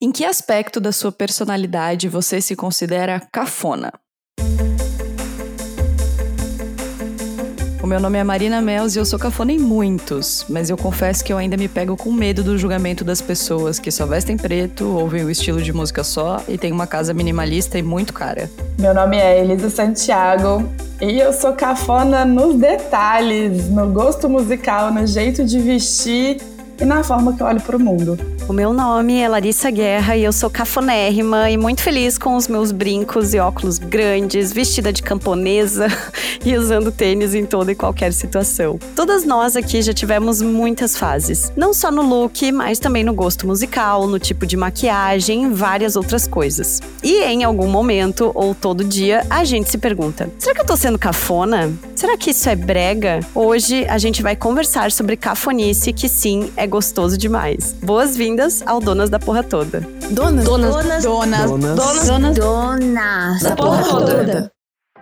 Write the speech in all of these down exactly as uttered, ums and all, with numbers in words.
Em que aspecto da sua personalidade você se considera cafona? O meu nome é Marina Mels e eu sou cafona em muitos, mas eu confesso que eu ainda me pego com medo do julgamento das pessoas que só vestem preto, ouvem o estilo de música só e têm uma casa minimalista e muito cara. Meu nome é Elisa Santiago e eu sou cafona nos detalhes, no gosto musical, no jeito de vestir e na forma que eu olho pro mundo. O meu nome é Larissa Guerra e eu sou cafonérrima e muito feliz com os meus brincos e óculos grandes, vestida de camponesa e usando tênis em toda e qualquer situação. Todas nós aqui já tivemos muitas fases, não só no look, mas também no gosto musical, no tipo de maquiagem e várias outras coisas. E em algum momento, ou todo dia, a gente se pergunta, será que eu tô sendo cafona? Será que isso é brega? Hoje a gente vai conversar sobre cafonice, que sim, é gostoso demais. Boas-vindas ao Donas da Porra Toda. Donas? Donas. Donas. Donas. Donas. Donas. Donas. Donas. Da Porra Toda.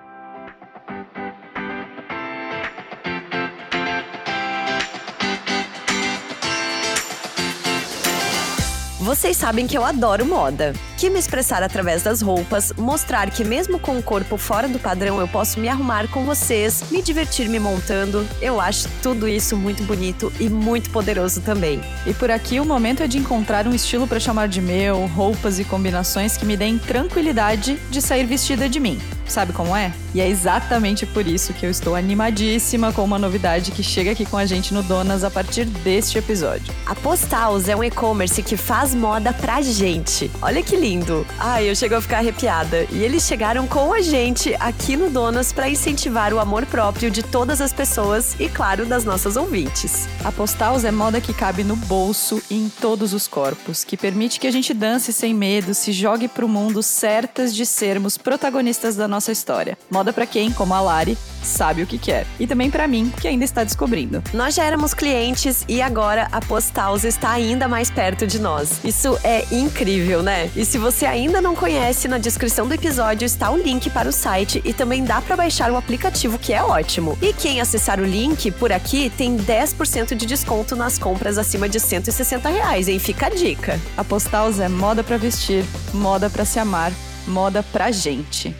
Vocês sabem que eu adoro moda, que me expressar através das roupas, mostrar que mesmo com o corpo fora do padrão eu posso me arrumar com vocês, me divertir me montando, eu acho tudo isso muito bonito e muito poderoso também. E por aqui o momento é de encontrar um estilo pra chamar de meu, roupas e combinações que me deem tranquilidade de sair vestida de mim. Sabe como é? E é exatamente por isso que eu estou animadíssima com uma novidade que chega aqui com a gente no Donas a partir deste episódio. A Postals é um e-commerce que faz moda pra gente. Olha que lindo! Ai, eu chego a ficar arrepiada. E eles chegaram com a gente aqui no Donas pra incentivar o amor próprio de todas as pessoas e, claro, das nossas ouvintes. A Postals é moda que cabe no bolso e em todos os corpos, que permite que a gente dance sem medo, se jogue pro mundo certas de sermos protagonistas da nossa história. Moda pra quem, como a Lari, sabe o que quer. E também pra mim, que ainda está descobrindo. Nós já éramos clientes e agora a Postals está ainda mais perto de nós. Isso é incrível, né? E se você ainda não conhece, na descrição do episódio está o link para o site e também dá pra baixar o aplicativo, que é ótimo. E quem acessar o link por aqui tem dez por cento de desconto nas compras acima de cento e sessenta reais, hein? Fica a dica. A Postals é moda pra vestir, moda pra se amar, moda pra gente.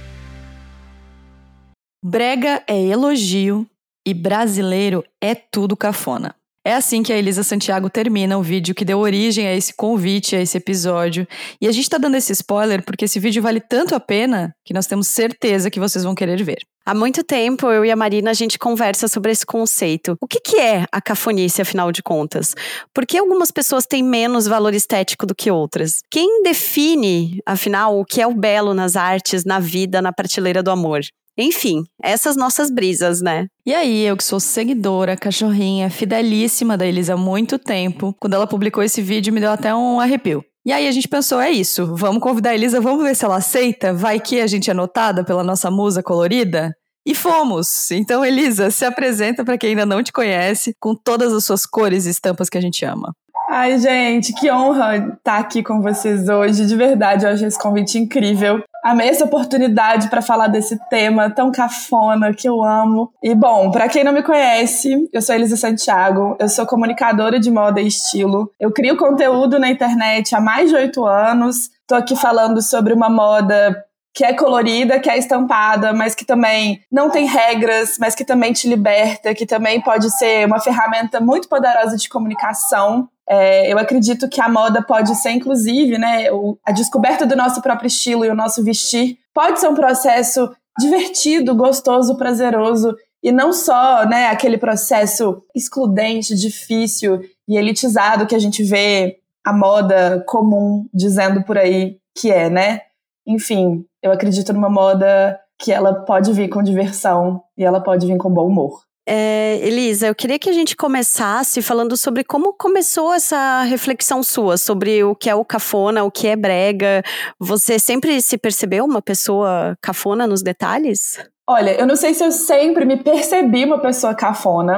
Brega é elogio e brasileiro é tudo cafona. É assim que a Elisa Santiago termina o vídeo que deu origem a esse convite, a esse episódio. E a gente tá dando esse spoiler porque esse vídeo vale tanto a pena que nós temos certeza que vocês vão querer ver. Há muito tempo, eu e a Marina, a gente conversa sobre esse conceito. O que que é a cafonice, afinal de contas? Por que algumas pessoas têm menos valor estético do que outras? Quem define, afinal, o que é o belo nas artes, na vida, na prateleira do amor? Enfim, essas nossas brisas, né? E aí, eu que sou seguidora, cachorrinha, fidelíssima da Elisa há muito tempo, quando ela publicou esse vídeo me deu até um arrepio. E aí a gente pensou, é isso, vamos convidar a Elisa, vamos ver se ela aceita? Vai que a gente é notada pela nossa musa colorida? E fomos! Então, Elisa, se apresenta para quem ainda não te conhece, com todas as suas cores e estampas que a gente ama. Ai, gente, que honra estar aqui com vocês hoje. De verdade, eu acho esse convite incrível. Amei essa oportunidade para falar desse tema tão cafona que eu amo. E, bom, para quem não me conhece, eu sou Elisa Santiago, eu sou comunicadora de moda e estilo. Eu crio conteúdo na internet há mais de oito anos. Tô aqui falando sobre uma moda que é colorida, que é estampada, mas que também não tem regras, mas que também te liberta, que também pode ser uma ferramenta muito poderosa de comunicação. É, eu acredito que a moda pode ser, inclusive, né, o, a descoberta do nosso próprio estilo e o nosso vestir pode ser um processo divertido, gostoso, prazeroso, e não só, né, aquele processo excludente, difícil e elitizado que a gente vê a moda comum dizendo por aí que é, né? Enfim, eu acredito numa moda que ela pode vir com diversão e ela pode vir com bom humor. É, Elisa, eu queria que a gente começasse falando sobre como começou essa reflexão sua sobre o que é o cafona, o que é brega. Você sempre se percebeu uma pessoa cafona nos detalhes? Olha, eu não sei se eu sempre me percebi uma pessoa cafona,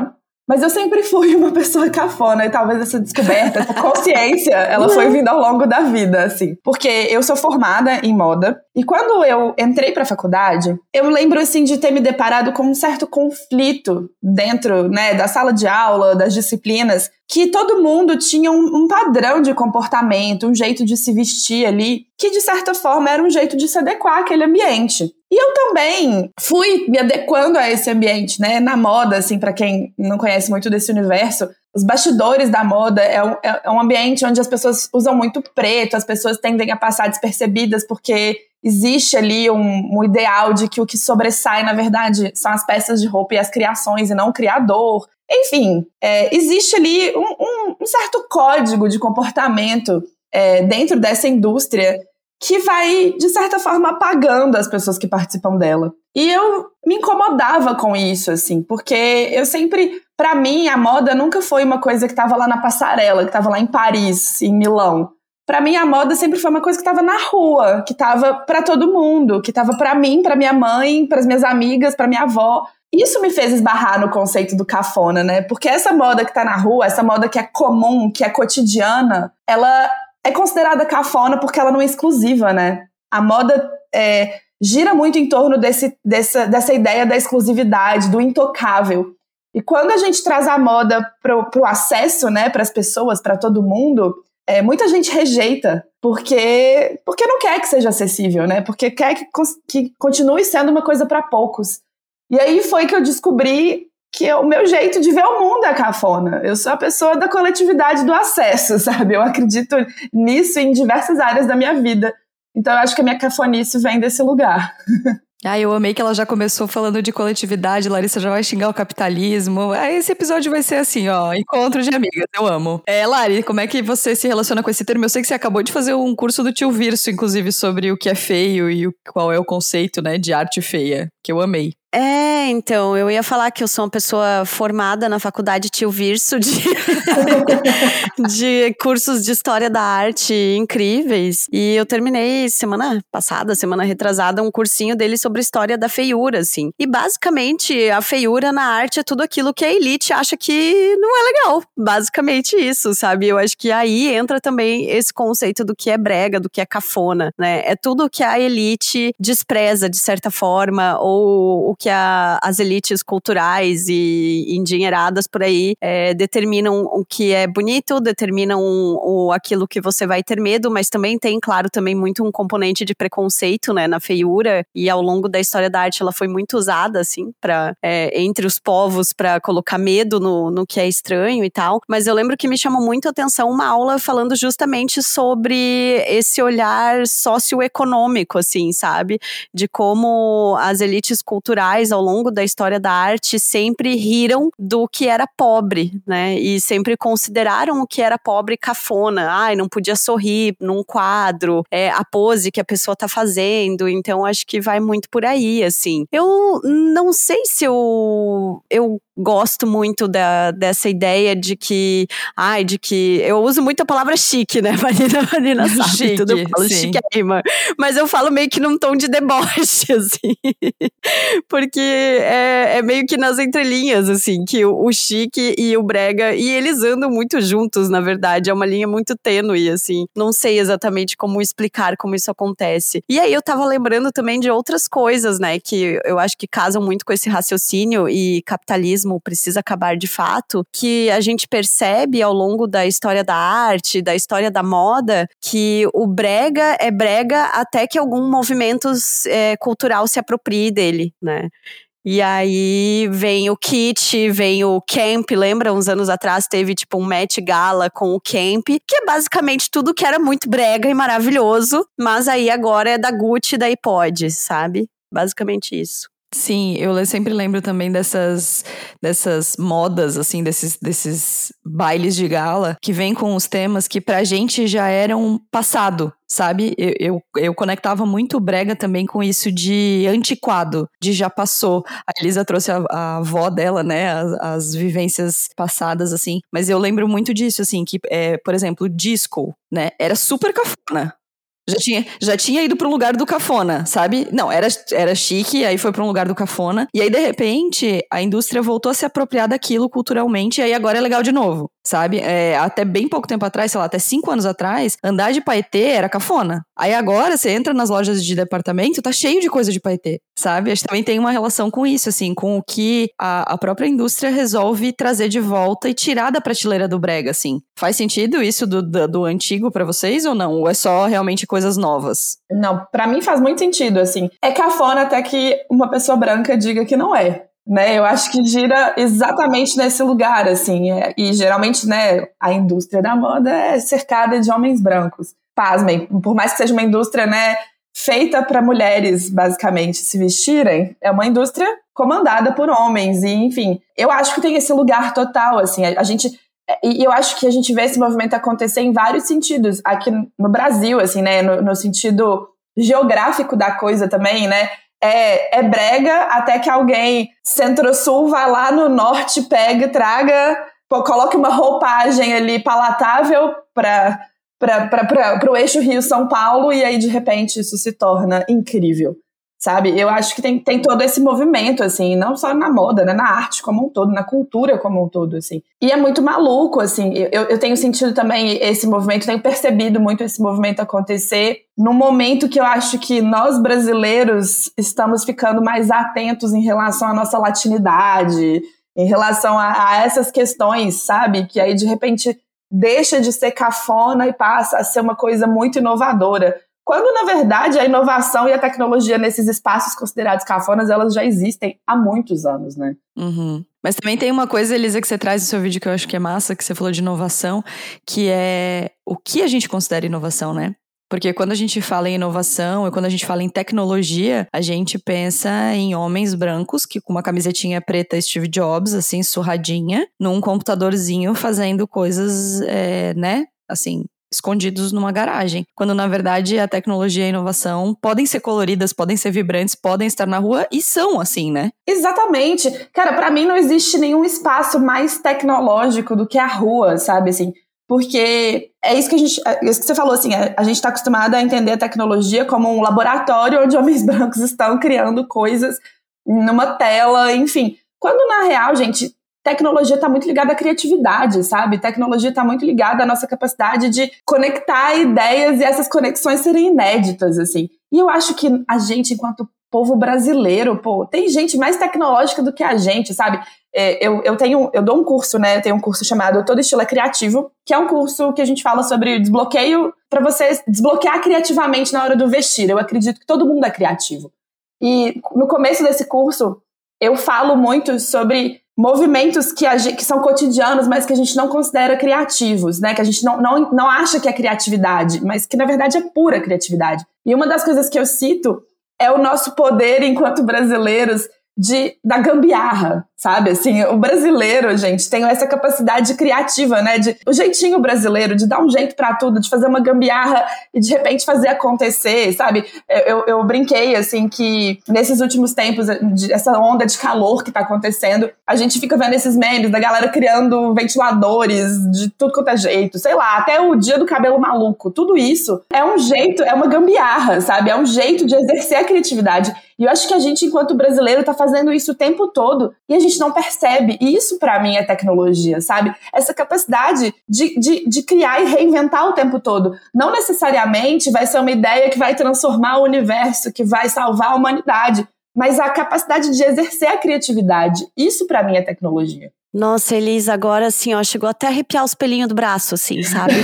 Mas eu sempre fui uma pessoa cafona, e talvez essa descoberta, essa consciência, ela foi vindo ao longo da vida, assim. Porque eu sou formada em moda, e quando eu entrei pra faculdade, eu lembro, assim, de ter me deparado com um certo conflito dentro, né, da sala de aula, das disciplinas, que todo mundo tinha um, um padrão de comportamento, um jeito de se vestir ali, que de certa forma era um jeito de se adequar àquele ambiente. E eu também fui me adequando a esse ambiente, né, na moda, assim, pra quem não conhece muito desse universo, os bastidores da moda é um, é um ambiente onde as pessoas usam muito preto, as pessoas tendem a passar despercebidas porque existe ali um, um ideal de que o que sobressai, na verdade, são as peças de roupa e as criações e não o criador. Enfim, é, existe ali um, um, um certo código de comportamento é, dentro dessa indústria que vai, de certa forma, apagando as pessoas que participam dela. E eu me incomodava com isso, assim, porque eu sempre, pra mim, a moda nunca foi uma coisa que tava lá na passarela, que tava lá em Paris, em Milão. Pra mim, a moda sempre foi uma coisa que tava na rua, que tava pra todo mundo, que tava pra mim, pra minha mãe, pras minhas amigas, pra minha avó. Isso me fez esbarrar no conceito do cafona, né? Porque essa moda que tá na rua, essa moda que é comum, que é cotidiana, ela é considerada cafona porque ela não é exclusiva, né? A moda é, gira muito em torno desse, dessa, dessa ideia da exclusividade, do intocável. E quando a gente traz a moda pro, pro acesso, né, para as pessoas, para todo mundo, é, muita gente rejeita, porque, porque não quer que seja acessível, né? Porque quer que, que continue sendo uma coisa para poucos. E aí foi que eu descobri que o meu jeito de ver o mundo é cafona. Eu sou a pessoa da coletividade do acesso, sabe? Eu acredito nisso em diversas áreas da minha vida. Então eu acho que a minha cafonice vem desse lugar. Ah, eu amei que ela já começou falando de coletividade, Larissa já vai xingar o capitalismo. Ah, esse episódio vai ser assim, ó, encontro de amigas, eu amo. É, Lari, como é que você se relaciona com esse termo? Eu sei que você acabou de fazer um curso do Tio Virso, inclusive, sobre o que é feio e o, qual é o conceito, né, de arte feia, que eu amei. É, então, eu ia falar que eu sou uma pessoa formada na faculdade Tio Virso de, de cursos de história da arte incríveis. E eu terminei semana passada, semana retrasada, um cursinho dele sobre história da feiura, assim. E basicamente, a feiura na arte é tudo aquilo que a elite acha que não é legal. Basicamente isso, sabe? Eu acho que aí entra também esse conceito do que é brega, do que é cafona, né? É tudo que a elite despreza, de certa forma, ou o que a, as elites culturais e endinheiradas por aí é, determinam o que é bonito, determinam o, aquilo que você vai ter medo, mas também tem, claro, também muito um componente de preconceito, né, na feiura, e ao longo da história da arte ela foi muito usada, assim, pra, é, entre os povos para colocar medo no, no que é estranho e tal, mas eu lembro que me chamou muito a atenção uma aula falando justamente sobre esse olhar socioeconômico, assim, sabe, de como as elites culturais ao longo da história da arte sempre riram do que era pobre, né? E sempre consideraram o que era pobre cafona. Ai, não podia sorrir num quadro, é, a pose que a pessoa tá fazendo. Então, acho que vai muito por aí, assim. Eu não sei se eu... eu gosto muito da, dessa ideia de que, ai, de que eu uso muito a palavra chique, né, Marina, Marina sabe, chique, tudo eu falo chiquérrima, mas eu falo meio que num tom de deboche, assim, porque é, é meio que nas entrelinhas, assim, que o, o chique e o brega, e eles andam muito juntos, na verdade, é uma linha muito tênue, assim, não sei exatamente como explicar como isso acontece. E aí eu tava lembrando também de outras coisas, né, que eu acho que casam muito com esse raciocínio e capitalismo precisa acabar de fato, que a gente percebe ao longo da história da arte, da história da moda, que o brega é brega até que algum movimento é, cultural se aproprie dele, né? E aí vem o kit, vem o camp, lembra? Uns anos atrás teve tipo um Met Gala com o camp, que é basicamente tudo que era muito brega e maravilhoso, mas aí agora é da Gucci e da iPod, sabe? Basicamente isso. Sim, eu sempre lembro também dessas, dessas modas, assim, desses, desses bailes de gala que vêm com os temas que pra gente já eram passado, sabe? Eu, eu, eu conectava muito o brega também com isso de antiquado, de já passou. A Elisa trouxe a, a avó dela, né, as, as vivências passadas, assim, mas eu lembro muito disso, assim, que, é, por exemplo, o disco, né, era super cafona. Já tinha, já tinha ido pro lugar do cafona, sabe? Não, era, era chique, aí foi pra um lugar do cafona. E aí, de repente, a indústria voltou a se apropriar daquilo culturalmente, e aí agora é legal de novo, sabe? É, até bem pouco tempo atrás, sei lá, até cinco anos atrás, andar de paetê era cafona. Aí agora, você entra nas lojas de departamento, tá cheio de coisa de paetê, sabe? Acho que também tem uma relação com isso, assim, com o que a, a própria indústria resolve trazer de volta e tirar da prateleira do brega, assim. Faz sentido isso do, do, do antigo pra vocês ou não? Ou é só realmente coisas novas? Não, pra mim faz muito sentido, assim. É cafona até que uma pessoa branca diga que não é, né? Eu acho que gira exatamente nesse lugar, assim. É, e geralmente, né, a indústria da moda é cercada de homens brancos. Pasmem, por mais que seja uma indústria, né, feita para mulheres, basicamente, se vestirem, é uma indústria comandada por homens. E, enfim, eu acho que tem esse lugar total, assim. A, a gente... E eu acho que a gente vê esse movimento acontecer em vários sentidos. Aqui no Brasil, assim, né? No, no sentido geográfico da coisa também, né? É, é brega até que alguém centro-sul vai lá no norte, pega, traga, pô, coloque uma roupagem ali palatável para para o eixo Rio-São Paulo e aí, de repente, isso se torna incrível. Sabe? Eu acho que tem, tem todo esse movimento, assim, não só na moda, né? Na arte como um todo, na cultura como um todo, assim. E é muito maluco, assim. Eu, eu tenho sentido também esse movimento, tenho percebido muito esse movimento acontecer num momento que eu acho que nós brasileiros estamos ficando mais atentos em relação à nossa latinidade, em relação a, a essas questões, sabe? Que aí, de repente, deixa de ser cafona e passa a ser uma coisa muito inovadora. Quando, na verdade, a inovação e a tecnologia nesses espaços considerados cafonas, elas já existem há muitos anos, né? Uhum. Mas também tem uma coisa, Elisa, que você traz no seu vídeo que eu acho que é massa, que você falou de inovação, que é o que a gente considera inovação, né? Porque quando a gente fala em inovação e quando a gente fala em tecnologia, a gente pensa em homens brancos que com uma camisetinha preta Steve Jobs, assim, surradinha, num computadorzinho fazendo coisas, é, né, assim... escondidos numa garagem, quando na verdade a tecnologia e a inovação podem ser coloridas, podem ser vibrantes, podem estar na rua e são assim, né? Exatamente. Cara, pra mim não existe nenhum espaço mais tecnológico do que a rua, sabe, assim, porque é isso que a gente, é isso que você falou, assim, a gente tá acostumado a entender a tecnologia como um laboratório onde homens brancos estão criando coisas numa tela, enfim, quando na real, gente, tecnologia está muito ligada à criatividade, sabe? Tecnologia está muito ligada à nossa capacidade de conectar ideias e essas conexões serem inéditas, assim. E eu acho que a gente, enquanto povo brasileiro, pô, tem gente mais tecnológica do que a gente, sabe? É, eu, eu, tenho, eu dou um curso, né? Eu tenho um curso chamado Todo Estilo é Criativo, que é um curso que a gente fala sobre desbloqueio para você desbloquear criativamente na hora do vestir. Eu acredito que todo mundo é criativo. E no começo desse curso, eu falo muito sobre movimentos que, a gente, que são cotidianos, mas que a gente não considera criativos, né? Que a gente não, não, não acha que é criatividade, mas que na verdade é pura criatividade. E uma das coisas que eu cito é o nosso poder enquanto brasileiros de, da gambiarra, sabe? Assim, o brasileiro, gente, tem essa capacidade criativa, né? De, o jeitinho brasileiro de dar um jeito pra tudo, de fazer uma gambiarra e de repente fazer acontecer, sabe? Eu, eu brinquei, assim, que nesses últimos tempos, de, essa onda de calor que tá acontecendo, a gente fica vendo esses memes da galera criando ventiladores de tudo quanto é jeito, sei lá, até o dia do cabelo maluco. Tudo isso é um jeito, é uma gambiarra, sabe? É um jeito de exercer a criatividade. E eu acho que a gente, enquanto brasileiro, tá fazendo isso o tempo todo e a gente não percebe. E isso, pra mim, é tecnologia, sabe? Essa capacidade de, de, de criar e reinventar o tempo todo. Não necessariamente vai ser uma ideia que vai transformar o universo, que vai salvar a humanidade, mas a capacidade de exercer a criatividade. Isso, pra mim, é tecnologia. Nossa, Elisa, agora assim, ó, chegou até a arrepiar os pelinhos do braço, assim, sabe?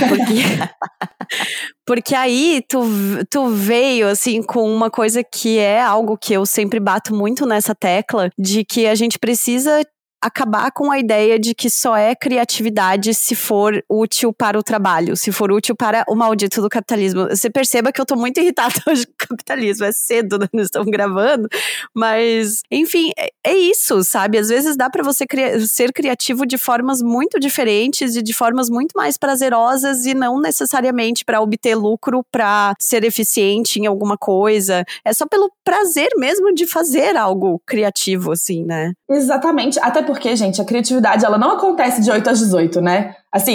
Porque, porque aí tu, tu veio, assim, com uma coisa que é algo que eu sempre bato muito nessa tecla, de que a gente precisa acabar com a ideia de que só é criatividade se for útil para o trabalho, se for útil para o maldito do capitalismo. Você perceba que eu tô muito irritada hoje com o capitalismo, é cedo, né? Não estamos gravando, mas, enfim, é, é isso, sabe? Às vezes dá pra você cri- ser criativo de formas muito diferentes e de formas muito mais prazerosas e não necessariamente para obter lucro, para ser eficiente em alguma coisa. É só pelo prazer mesmo de fazer algo criativo, assim, né? Exatamente, até porque, gente, a criatividade, ela não acontece de oito às dezoito, né? Assim,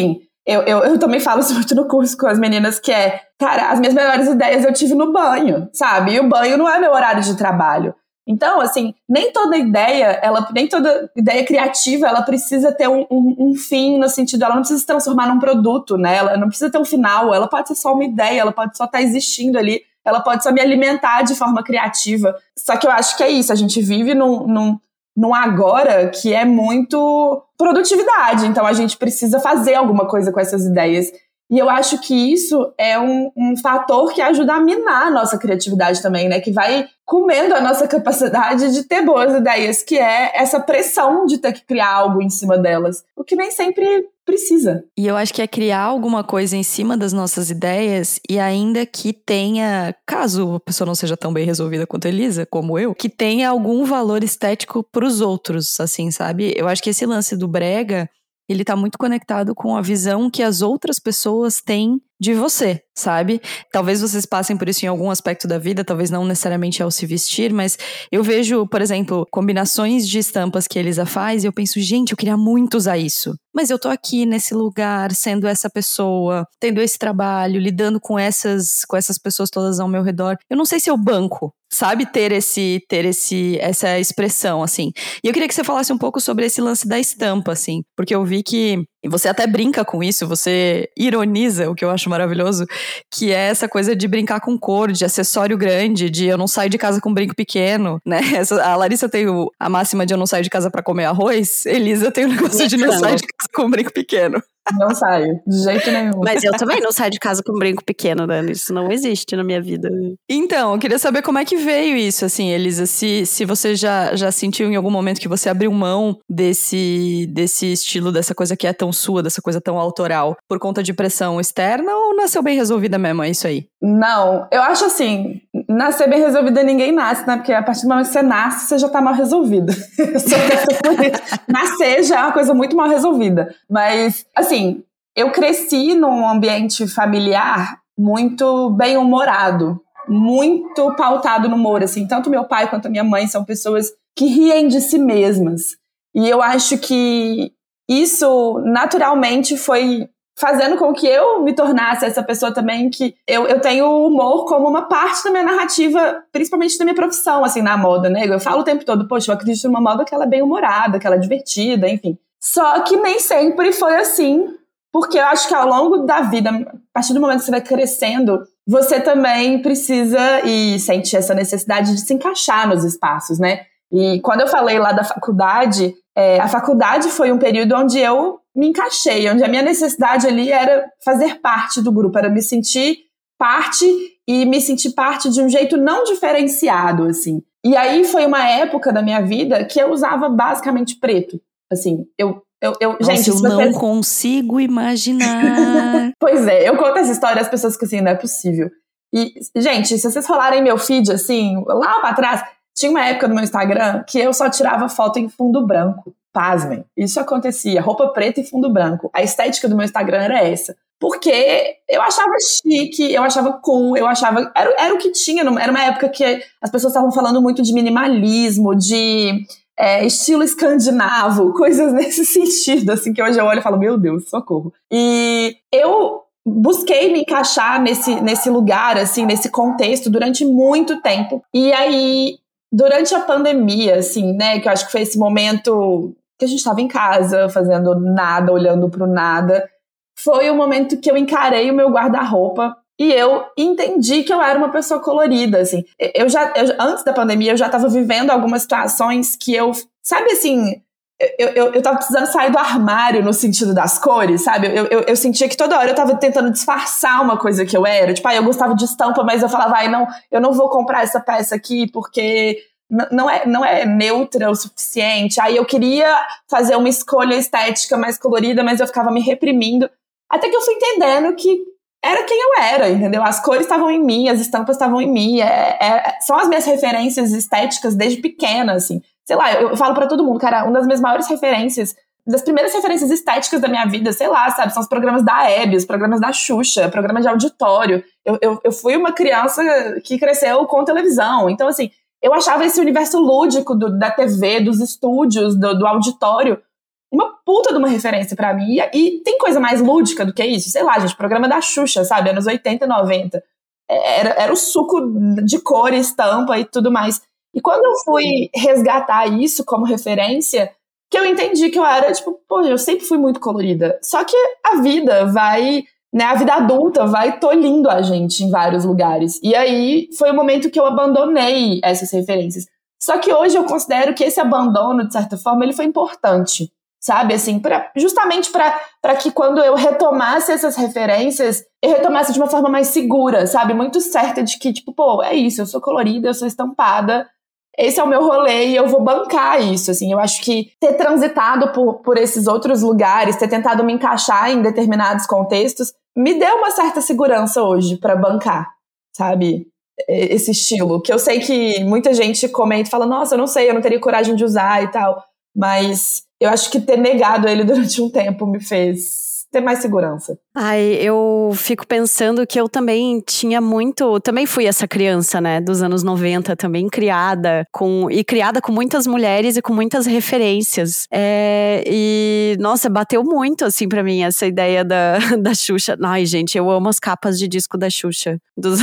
Eu, eu, eu também falo isso muito no curso com as meninas, que é, cara, as minhas melhores ideias eu tive no banho, sabe? E o banho não é meu horário de trabalho. Então, assim, nem toda ideia, ela, nem toda ideia criativa, ela precisa ter um, um, um fim, no sentido, ela não precisa se transformar num produto, né? Ela não precisa ter um final, ela pode ser só uma ideia, ela pode só estar existindo ali, ela pode só me alimentar de forma criativa. Só que eu acho que é isso, a gente vive num... num num agora que é muito produtividade, então a gente precisa fazer alguma coisa com essas ideias. E eu acho que isso é um, um fator que ajuda a minar a nossa criatividade também, né? Que vai comendo a nossa capacidade de ter boas ideias, que é essa pressão de ter que criar algo em cima delas, o que nem sempre precisa. E eu acho que é criar alguma coisa em cima das nossas ideias e ainda que tenha, caso a pessoa não seja tão bem resolvida quanto a Elisa, como eu, que tenha algum valor estético pros outros, assim, sabe? Eu acho que esse lance do brega, ele tá muito conectado com a visão que as outras pessoas têm de você, sabe? Talvez vocês passem por isso em algum aspecto da vida, talvez não necessariamente ao se vestir, mas eu vejo, por exemplo, combinações de estampas que a Elisa faz e eu penso, gente, eu queria muito usar isso. Mas eu tô aqui nesse lugar, sendo essa pessoa, tendo esse trabalho, lidando com essas, com essas pessoas todas ao meu redor. Eu não sei se eu banco, sabe? Ter esse, ter esse, essa expressão, assim. E eu queria que você falasse um pouco sobre esse lance da estampa, assim. Porque eu vi que e você até brinca com isso, você ironiza, o que eu acho maravilhoso, que é essa coisa de brincar com cor, de acessório grande, de eu não saio de casa com brinco pequeno, né? Essa, a Larissa tem o, a máxima de eu não saio de casa pra comer arroz, Elisa tem o negócio de não sair de casa com brinco pequeno. Não saio, de jeito nenhum. Mas eu também não saio de casa com um brinco pequeno, Dani. Isso não existe na minha vida. Então, eu queria saber como é que veio isso, assim, Elisa. Se, se você já, já sentiu em algum momento que você abriu mão desse, desse estilo, dessa coisa que é tão sua, dessa coisa tão autoral, por conta de pressão externa ou nasceu bem resolvida mesmo? É isso aí? Não, eu acho assim, nascer bem resolvida ninguém nasce, né? Porque a partir do momento que você nasce, você já tá mal resolvida. Nascer já é uma coisa muito mal resolvida. Mas, assim, eu cresci num ambiente familiar muito bem-humorado, muito pautado no humor, assim. Tanto meu pai quanto a minha mãe são pessoas que riem de si mesmas. E eu acho que isso, naturalmente, foi fazendo com que eu me tornasse essa pessoa também que eu, eu tenho o humor como uma parte da minha narrativa, principalmente da minha profissão, assim, na moda, né? Eu falo o tempo todo, poxa, eu acredito numa moda que ela é bem humorada, que ela é divertida, enfim. Só que nem sempre foi assim, porque eu acho que ao longo da vida, a partir do momento que você vai crescendo, você também precisa e sente essa necessidade de se encaixar nos espaços, né? E quando eu falei lá da faculdade, é, a faculdade foi um período onde eu me encaixei, onde a minha necessidade ali era fazer parte do grupo, era me sentir parte e me sentir parte de um jeito não diferenciado, assim. E aí foi uma época da minha vida que eu usava basicamente preto, assim, eu... Eu, eu, Nossa, gente, eu não vocês... consigo imaginar. Pois é, eu conto essa história e as pessoas ficam assim, não é possível. E, gente, se vocês rolarem meu feed, assim, lá pra trás, tinha uma época no meu Instagram que eu só tirava foto em fundo branco. Pasmem, isso acontecia, roupa preta e fundo branco. A estética do meu Instagram era essa. Porque eu achava chique, eu achava cool, eu achava... Era, era o que tinha, era uma época que as pessoas estavam falando muito de minimalismo, de... É, estilo escandinavo, coisas nesse sentido, assim, que hoje eu olho e falo, meu Deus, socorro. E eu busquei me encaixar nesse, nesse lugar, assim, nesse contexto durante muito tempo. E aí, durante a pandemia, assim, né, que eu acho que foi esse momento que a gente estava em casa, fazendo nada, olhando pro nada, foi o momento que eu encarei o meu guarda-roupa e eu entendi que eu era uma pessoa colorida, assim. Eu já, eu, antes da pandemia, eu já estava vivendo algumas situações que eu... Sabe, assim... Eu, eu, eu tava precisando sair do armário no sentido das cores, sabe? Eu, eu, eu sentia que toda hora eu tava tentando disfarçar uma coisa que eu era. Tipo, ah, eu gostava de estampa, mas eu falava, ai, não, eu não vou comprar essa peça aqui porque... Não é, não é neutra o suficiente. Aí eu queria fazer uma escolha estética mais colorida, mas eu ficava me reprimindo. Até que eu fui entendendo que era quem eu era, entendeu? As cores estavam em mim, as estampas estavam em mim. É, é, são as minhas referências estéticas desde pequena, assim. Sei lá, eu, eu falo pra todo mundo, cara, uma das minhas maiores referências, das primeiras referências estéticas da minha vida, sei lá, sabe? São os programas da Hebe, os programas da Xuxa, programa de auditório. Eu, eu, eu fui uma criança que cresceu com televisão. Então, assim, eu achava esse universo lúdico do, da T V, dos estúdios, do, do auditório, uma puta de uma referência pra mim. E, e tem coisa mais lúdica do que isso? Sei lá, gente, programa da Xuxa, sabe? Anos oitenta e noventa. Era, era o suco de cor, estampa e tudo mais. E quando eu fui resgatar isso como referência, que eu entendi que eu era, tipo, pô, eu sempre fui muito colorida. Só que a vida vai, né, a vida adulta vai tolhindo a gente em vários lugares. E aí foi o momento que eu abandonei essas referências. Só que hoje eu considero que esse abandono, de certa forma, ele foi importante, sabe? Assim, pra, justamente para que quando eu retomasse essas referências, eu retomasse de uma forma mais segura, sabe? Muito certa de que, tipo, pô, é isso, eu sou colorida, eu sou estampada, esse é o meu rolê e eu vou bancar isso, assim. Eu acho que ter transitado por, por esses outros lugares, ter tentado me encaixar em determinados contextos, me deu uma certa segurança hoje pra bancar, sabe? Esse estilo, que eu sei que muita gente comenta e fala, nossa, eu não sei, eu não teria coragem de usar e tal, mas eu acho que ter negado ele durante um tempo me fez ter mais segurança. Ai, eu fico pensando que eu também tinha muito, também fui essa criança, né, dos anos noventa, também criada com, e criada com muitas mulheres e com muitas referências. É, e, nossa, bateu muito, assim, pra mim, essa ideia da, da Xuxa. Ai, gente, eu amo as capas de disco da Xuxa. Dos,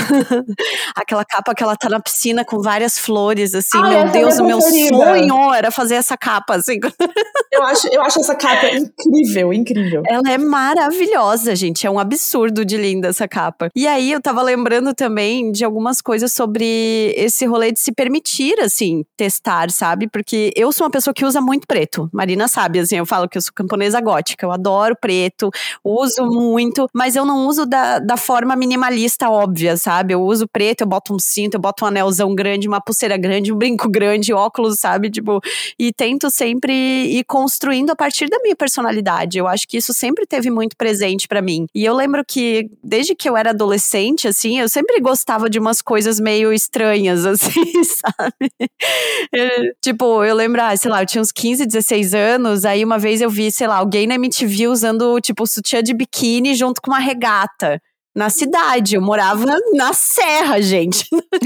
aquela capa que ela tá na piscina com várias flores, assim, Ai, meu Deus, é o meu sonho era fazer essa capa, assim. Eu acho, eu acho essa capa incrível, incrível. Ela é maravilhosa, gente. É um absurdo de linda essa capa. E aí, eu tava lembrando também de algumas coisas sobre esse rolê de se permitir, assim, testar, sabe? Porque eu sou uma pessoa que usa muito preto. Marina sabe, assim, eu falo que eu sou camponesa gótica. Eu adoro preto, uso muito, mas eu não uso da, da forma minimalista óbvia, sabe? Eu uso preto, eu boto um cinto, eu boto um anelzão grande, uma pulseira grande, um brinco grande, óculos, sabe? Tipo, e tento sempre ir construindo a partir da minha personalidade. Eu acho que isso sempre teve muito presente pra mim. E eu lembro que, desde que eu era adolescente, assim, eu sempre gostava de umas coisas meio estranhas, assim, sabe? Eu, tipo, eu lembro, ah, sei lá, eu tinha uns quinze, dezesseis anos, aí uma vez eu vi, sei lá, alguém na M T V usando, tipo, sutiã de biquíni junto com uma regata. Na cidade, eu morava na Serra, gente.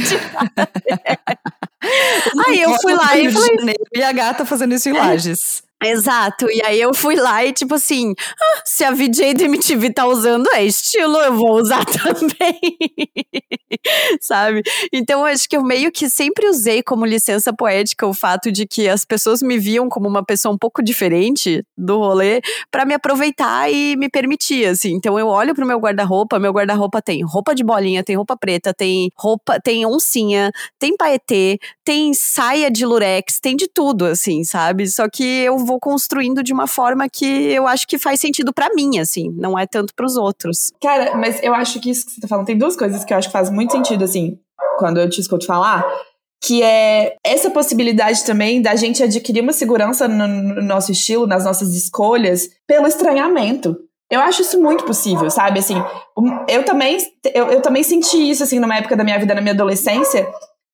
Aí eu fui lá e falei... E a gata fazendo isso em Lages. Exato, e aí eu fui lá e tipo assim, ah, se a V J da M T V tá usando, é estilo, eu vou usar também, sabe? Então eu acho que eu meio que sempre usei como licença poética o fato de que as pessoas me viam como uma pessoa um pouco diferente do rolê pra me aproveitar e me permitir, assim. Então eu olho pro meu guarda-roupa, meu guarda-roupa tem roupa de bolinha, tem roupa preta, tem roupa, tem oncinha, tem paetê, tem saia de lurex, tem de tudo, assim, sabe? Só que eu vou construindo de uma forma que eu acho que faz sentido pra mim, assim, não é tanto pros outros. Cara, mas eu acho que isso que você tá falando, tem duas coisas que eu acho que faz muito sentido, assim, quando eu te escuto falar, que é essa possibilidade também da gente adquirir uma segurança no, no nosso estilo, nas nossas escolhas, pelo estranhamento. Eu acho isso muito possível, sabe? Assim, eu também, eu, eu também senti isso, assim, numa época da minha vida, na minha adolescência,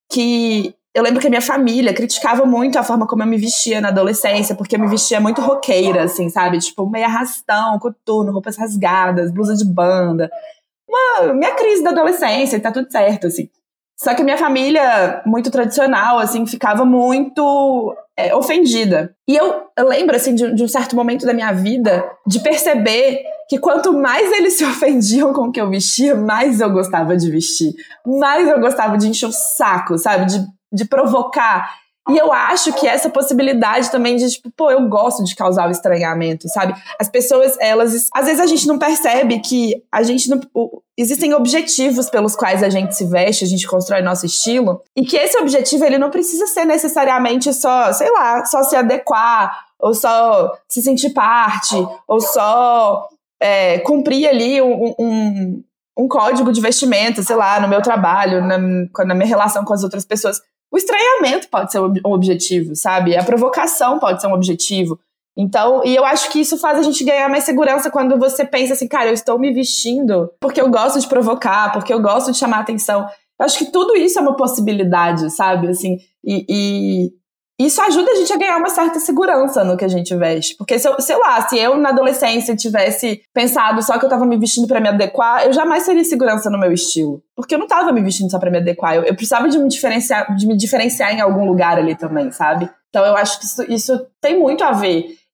que eu lembro que a minha família criticava muito a forma como eu me vestia na adolescência, porque eu me vestia muito roqueira, assim, sabe? Tipo, meio arrastão, coturno, roupas rasgadas, blusa de banda. Uma, minha crise da adolescência, tá tudo certo, assim. Só que a minha família, muito tradicional, assim, ficava muito é, ofendida. E eu, eu lembro, assim, de, de um certo momento da minha vida, de perceber que quanto mais eles se ofendiam com o que eu vestia, mais eu gostava de vestir. Mais eu gostava de encher o saco, sabe? De, de provocar. E eu acho que essa possibilidade também de, tipo, pô, eu gosto de causar o estranhamento, sabe? As pessoas, elas... Às vezes a gente não percebe que a gente não... Existem objetivos pelos quais a gente se veste, a gente constrói nosso estilo, e que esse objetivo, ele não precisa ser necessariamente só, sei lá, só se adequar, ou só se sentir parte, ou só é, cumprir ali um, um, um código de vestimenta, sei lá, no meu trabalho, na, na minha relação com as outras pessoas. O estranhamento pode ser um objetivo, sabe? A provocação pode ser um objetivo. Então, e eu acho que isso faz a gente ganhar mais segurança quando você pensa assim, cara, eu estou me vestindo porque eu gosto de provocar, porque eu gosto de chamar atenção. Eu acho que tudo isso é uma possibilidade, sabe? Assim, e, e isso ajuda a gente a ganhar uma certa segurança no que a gente veste. Porque, se eu, sei lá, se eu na adolescência tivesse pensado só que eu tava me vestindo pra me adequar, eu jamais teria segurança no meu estilo. Porque eu não tava me vestindo só pra me adequar. Eu, eu precisava de me, diferenciar, de me diferenciar em algum lugar ali também, sabe? Então eu acho que isso, isso tem muito a ver.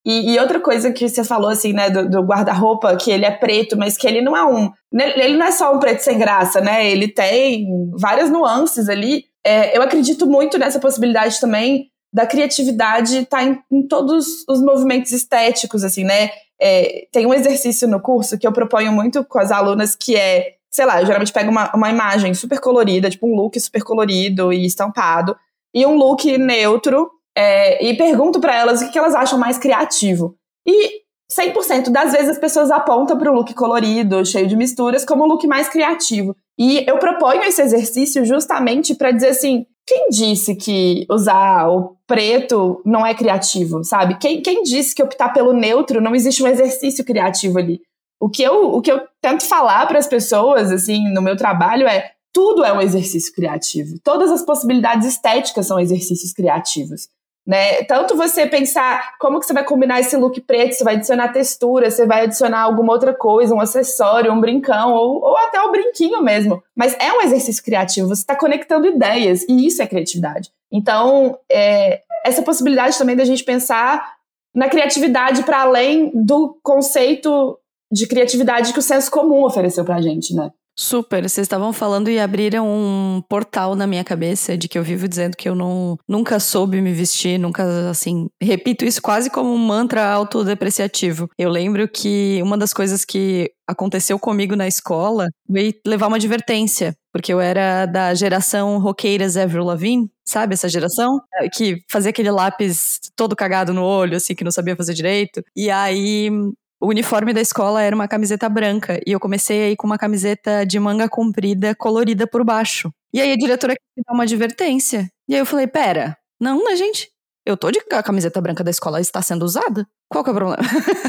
E, e outra coisa que você falou, assim, né, do, do guarda-roupa, que ele é preto, mas que ele não é um... Ele não é só um preto sem graça, né? Ele tem várias nuances ali. É, eu acredito muito nessa possibilidade também da criatividade estar em, em todos os movimentos estéticos, assim, né? É, tem um exercício no curso que eu proponho muito com as alunas, que é, sei lá, eu geralmente pego uma, uma imagem super colorida, tipo um look super colorido e estampado, e um look neutro, É, e pergunto para elas o que elas acham mais criativo. E cem por cento das vezes as pessoas apontam para o look colorido, cheio de misturas, como o look mais criativo. E eu proponho esse exercício justamente para dizer assim, quem disse que usar o preto não é criativo, sabe? Quem, quem disse que optar pelo neutro não existe um exercício criativo ali? O que eu, o que eu tento falar para as pessoas, assim, no meu trabalho é, tudo é um exercício criativo. Todas as possibilidades estéticas são exercícios criativos. Né? Tanto você pensar como que você vai combinar esse look preto, você vai adicionar textura, você vai adicionar alguma outra coisa, um acessório, um brincão, ou, ou até o brinquinho mesmo. Mas é um exercício criativo, você está conectando ideias, e isso é criatividade. Então, é, essa possibilidade também da gente pensar na criatividade para além do conceito de criatividade que o senso comum ofereceu pra gente, né? Super, vocês estavam falando e abriram um portal na minha cabeça de que eu vivo dizendo que eu não, nunca soube me vestir, nunca, assim, repito isso quase como um mantra autodepreciativo. Eu lembro que uma das coisas que aconteceu comigo na escola veio levar uma advertência, porque eu era da geração roqueiras Avril Lavigne, sabe essa geração? Que fazia aquele lápis todo cagado no olho, assim, que não sabia fazer direito. E aí... o uniforme da escola era uma camiseta branca e eu comecei aí com uma camiseta de manga comprida colorida por baixo. E aí a diretora quis dar uma advertência. E aí eu falei, pera, não, né, gente? Eu tô de a camiseta branca da escola está sendo usada? Qual que é o problema?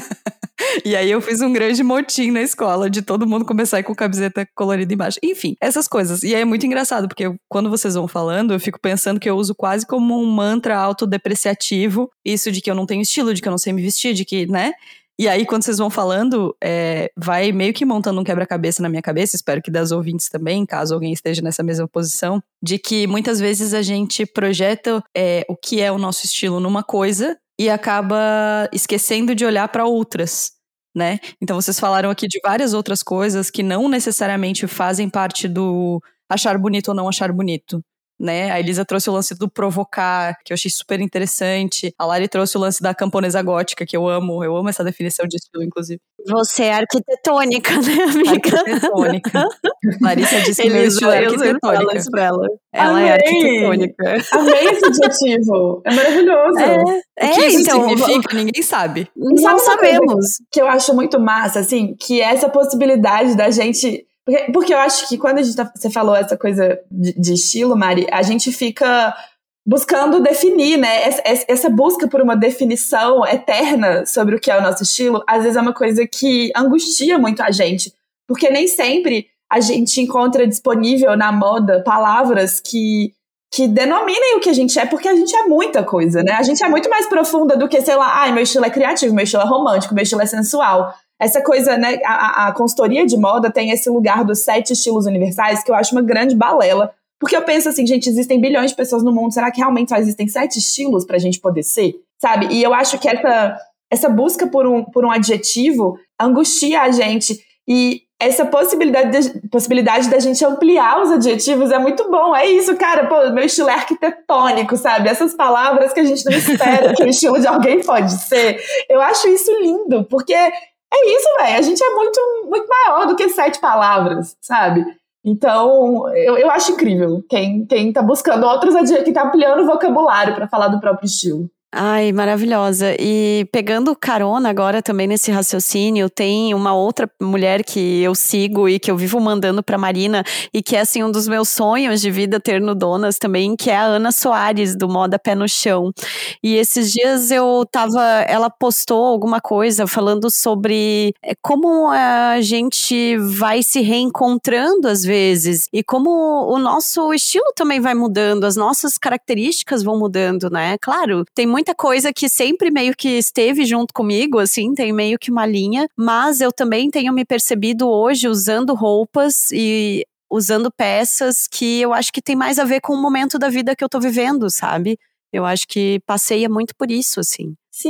E aí eu fiz um grande motim na escola de todo mundo começar a ir com camiseta colorida embaixo. Enfim, essas coisas. E aí é muito engraçado, porque eu, quando vocês vão falando, eu fico pensando que eu uso quase como um mantra autodepreciativo. Isso de que eu não tenho estilo, de que eu não sei me vestir, de que, né? E aí, quando vocês vão falando, é, vai meio que montando um quebra-cabeça na minha cabeça, espero que das ouvintes também, caso alguém esteja nessa mesma posição, de que muitas vezes a gente projeta é, o que é o nosso estilo numa coisa e acaba esquecendo de olhar para outras, né? Então, vocês falaram aqui de várias outras coisas que não necessariamente fazem parte do achar bonito ou não achar bonito. Né? A Elisa trouxe o lance do provocar, que eu achei super interessante. A Lari trouxe o lance da camponesa gótica, que eu amo. Eu amo essa definição de estilo, inclusive. Você é arquitetônica, né, amiga? Arquitetônica. Larissa disse que meu estilo é arquitetônica. Isso pra ela. Ela Amei. é arquitetônica. Amei esse adjetivo. É maravilhoso. É, o que é, isso então, significa, ninguém sabe. E Não sabe uma coisa sabemos. que eu acho muito massa, assim, que é essa possibilidade da gente... Porque, porque eu acho que quando a gente tá, você falou essa coisa de, de estilo, Mari, a gente fica buscando definir, né? Essa, essa busca por uma definição eterna sobre o que é o nosso estilo, às vezes é uma coisa que angustia muito a gente. Porque nem sempre a gente encontra disponível na moda palavras que, que denominem o que a gente é, porque a gente é muita coisa, né? A gente é muito mais profunda do que, sei lá, ai, meu estilo é criativo, meu estilo é romântico, meu estilo é sensual. Essa coisa, né, a, a consultoria de moda tem esse lugar dos sete estilos universais que eu acho uma grande balela, porque eu penso assim, gente, existem bilhões de pessoas no mundo, será que realmente só existem sete estilos pra gente poder ser? Sabe? E eu acho que essa, essa busca por um, por um adjetivo angustia a gente, e essa possibilidade, de, possibilidade da gente ampliar os adjetivos é muito bom. É isso, cara, pô, meu estilo é arquitetônico, sabe? Essas palavras que a gente não espera que o estilo de alguém pode ser. Eu acho isso lindo, porque é isso, velho. A gente é muito, muito maior do que sete palavras, sabe? Então, eu, eu acho incrível quem, quem tá buscando outros adjetivos, que tá ampliando o vocabulário pra falar do próprio estilo. Ai, maravilhosa. E pegando carona agora também nesse raciocínio, tem uma outra mulher que eu sigo e que eu vivo mandando pra Marina e que é assim um dos meus sonhos de vida ter no Donas também, que é a Ana Soares, do Moda Pé no Chão. E esses dias eu tava, ela postou alguma coisa falando sobre como a gente vai se reencontrando às vezes e como o nosso estilo também vai mudando, as nossas características vão mudando, né? Claro, tem muito muita coisa que sempre meio que esteve junto comigo, assim, tem meio que uma linha, mas eu também tenho me percebido hoje usando roupas e usando peças que eu acho que tem mais a ver com o momento da vida que eu tô vivendo, sabe? Eu acho que passeia muito por isso, assim. Sim,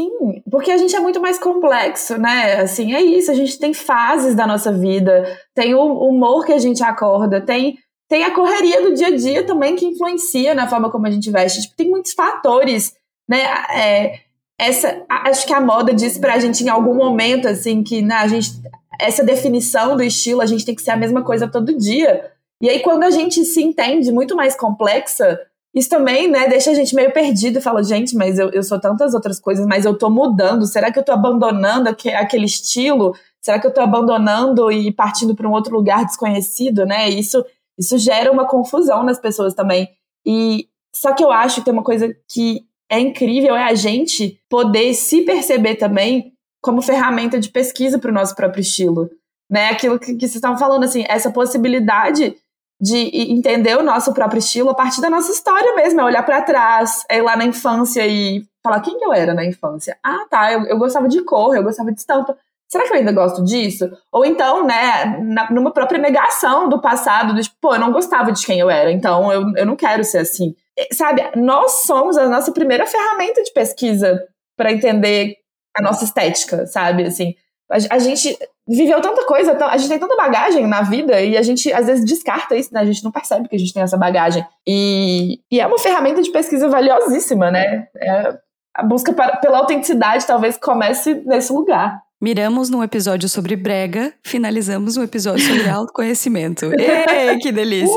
porque a gente é muito mais complexo, né? Assim, é isso, a gente tem fases da nossa vida, tem o humor que a gente acorda, tem, tem a correria do dia a dia também que influencia na forma como a gente veste. Tipo, tem muitos fatores, né? É, essa, acho que a moda diz pra gente em algum momento, assim, que né, a gente, essa definição do estilo, a gente tem que ser a mesma coisa todo dia. E aí, quando a gente se entende muito mais complexa, isso também, né, deixa a gente meio perdido e fala, gente, mas eu, eu sou tantas outras coisas, mas eu tô mudando, será que eu tô abandonando aqu- aquele estilo? Será que eu tô abandonando e partindo para um outro lugar desconhecido, né? Isso, isso gera uma confusão nas pessoas também. E só que eu acho que tem uma coisa que é incrível, é a gente poder se perceber também como ferramenta de pesquisa para o nosso próprio estilo, né? Aquilo que, que vocês estavam falando, assim, essa possibilidade de entender o nosso próprio estilo a partir da nossa história mesmo, é olhar para trás, é ir lá na infância e falar quem que eu era na infância. Ah, tá, eu, eu gostava de cor, eu gostava de estampa. Será que eu ainda gosto disso? Ou então, né, na, numa própria negação do passado, do tipo, pô, eu não gostava de quem eu era, então eu, eu não quero ser assim. E, sabe, nós somos a nossa primeira ferramenta de pesquisa para entender a nossa estética, sabe, assim. A, a gente viveu tanta coisa, a gente tem tanta bagagem na vida e a gente às vezes descarta isso, né? A gente não percebe que a gente tem essa bagagem. E, e é uma ferramenta de pesquisa valiosíssima, né? É, a busca para, pela autenticidade talvez comece nesse lugar. Miramos num episódio sobre brega, finalizamos um episódio sobre autoconhecimento. Ei, que delícia!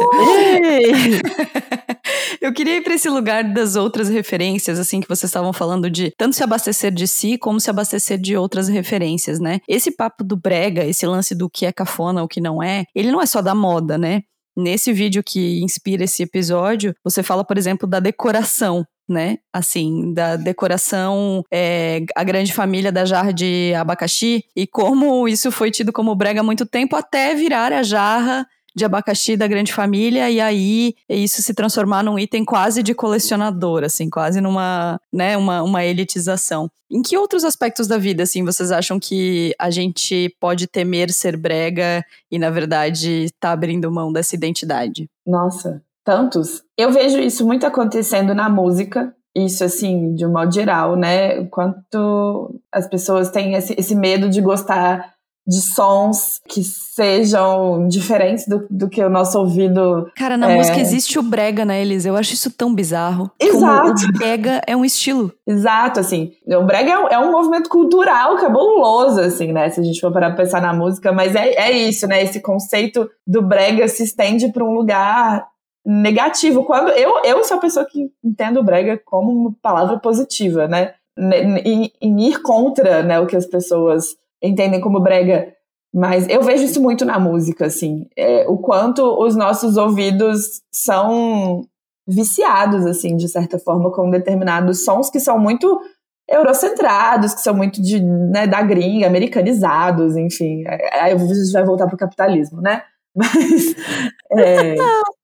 Eu queria ir para esse lugar das outras referências, assim, que vocês estavam falando de tanto se abastecer de si, como se abastecer de outras referências, né? Esse papo do brega, esse lance do que é cafona, o que não é, ele não é só da moda, né? Nesse vídeo que inspira esse episódio, você fala, por exemplo, da decoração, né? Assim, da decoração, é, a grande família da jarra de abacaxi, e como isso foi tido como brega há muito tempo, até virar a jarra de abacaxi da grande família, e aí isso se transformar num item quase de colecionador, assim, quase numa, né, uma, uma elitização. Em que outros aspectos da vida, assim, vocês acham que a gente pode temer ser brega e, na verdade, tá abrindo mão dessa identidade? Nossa, tantos. Eu vejo isso muito acontecendo na música, isso, assim, de um modo geral, né? Quanto as pessoas têm esse, esse medo de gostar de sons que sejam diferentes do, do que o nosso ouvido... Cara, na é... música existe o brega, né, Elisa? Eu acho isso tão bizarro. Exato. Como o brega é um estilo. Exato, assim. O brega é um, é um movimento cultural cabuloso, assim, né? Se a gente for parar pra pensar na música. Mas é, é isso, né? Esse conceito do brega se estende para um lugar negativo. Quando eu, eu sou a pessoa que entendo o brega como uma palavra positiva, né? Em, em ir contra, né, o que as pessoas entendem como brega, mas eu vejo isso muito na música, assim, é, o quanto os nossos ouvidos são viciados, assim, de certa forma, com determinados sons que são muito eurocentrados, que são muito de, né, da gringa, americanizados, enfim, aí a gente vai voltar pro capitalismo, né, mas é,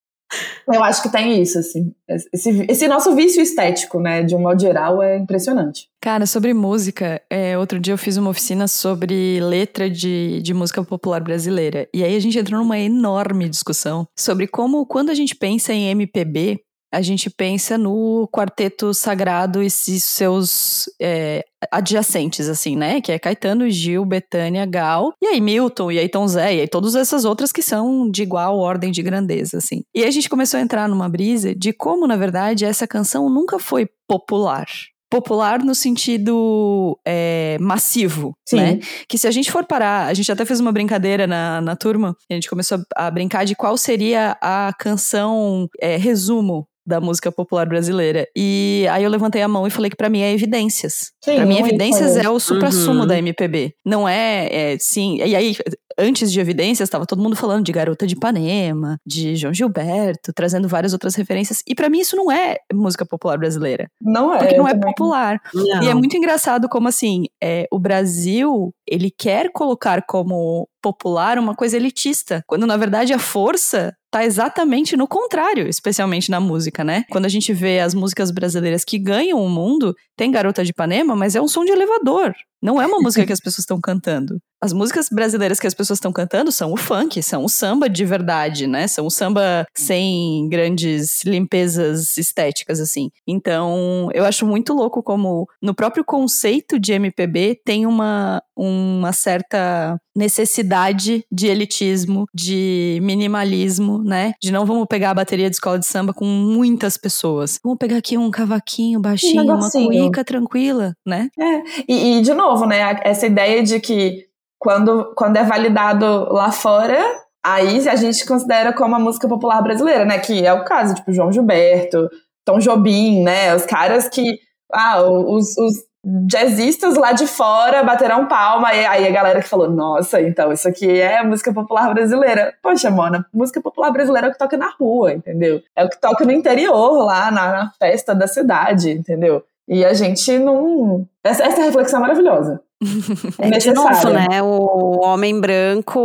eu acho que tem isso, assim, esse, esse nosso vício estético, né, de um modo geral, é impressionante. Cara, sobre música, é, outro dia eu fiz uma oficina sobre letra de, de música popular brasileira. E aí a gente entrou numa enorme discussão sobre como, quando a gente pensa em M P B, a gente pensa no Quarteto Sagrado e seus é, adjacentes, assim, né? Que é Caetano, Gil, Bethânia, Gal, e aí Milton, e aí Tom Zé, e aí todas essas outras que são de igual ordem de grandeza, assim. E aí a gente começou a entrar numa brisa de como, na verdade, essa canção nunca foi popular. Popular no sentido é, massivo, Sim. Né? Que se a gente for parar, a gente até fez uma brincadeira na, na turma, a gente começou a brincar de qual seria a canção é, resumo da música popular brasileira. E aí eu levantei a mão e falei que pra mim é Evidências. Sim, pra mim Evidências é o suprassumo uhum. da M P B. Não é, é, sim, e aí antes de Evidências tava todo mundo falando de Garota de Ipanema, de João Gilberto, trazendo várias outras referências, e pra mim isso não é música popular brasileira. Não é. Porque não é também. popular. Não. E é muito engraçado como assim, é, o Brasil, ele quer colocar como popular uma coisa elitista, quando na verdade a força tá exatamente no contrário, especialmente na música, né? Quando a gente vê as músicas brasileiras que ganham o mundo, tem Garota de Ipanema, mas é um som de elevador. Não é uma música que as pessoas estão cantando. as músicas brasileiras que as pessoas estão cantando são o funk, são o samba de verdade, né? São o samba sem grandes limpezas estéticas, assim. Então, eu acho muito louco como no próprio conceito de M P B tem uma, uma certa necessidade de elitismo, de minimalismo, né? De não vamos pegar a bateria de escola de samba com muitas pessoas. Vamos pegar aqui um cavaquinho baixinho, um uma cuíca tranquila, né? É. E, e, de novo, né? Essa ideia de que quando, quando é validado lá fora, aí a gente considera como a música popular brasileira, né? Que é o caso, tipo, João Gilberto, Tom Jobim, né? Os caras que... Ah, os... os jazzistas lá de fora bateram palma, e aí a galera que falou, nossa, então isso aqui é música popular brasileira. Poxa, Mona, música popular brasileira é o que toca na rua, entendeu? É o que toca no interior, lá na, na festa da cidade, entendeu? E a gente não... Essa, essa reflexão é maravilhosa. É, de novo, né? O homem branco,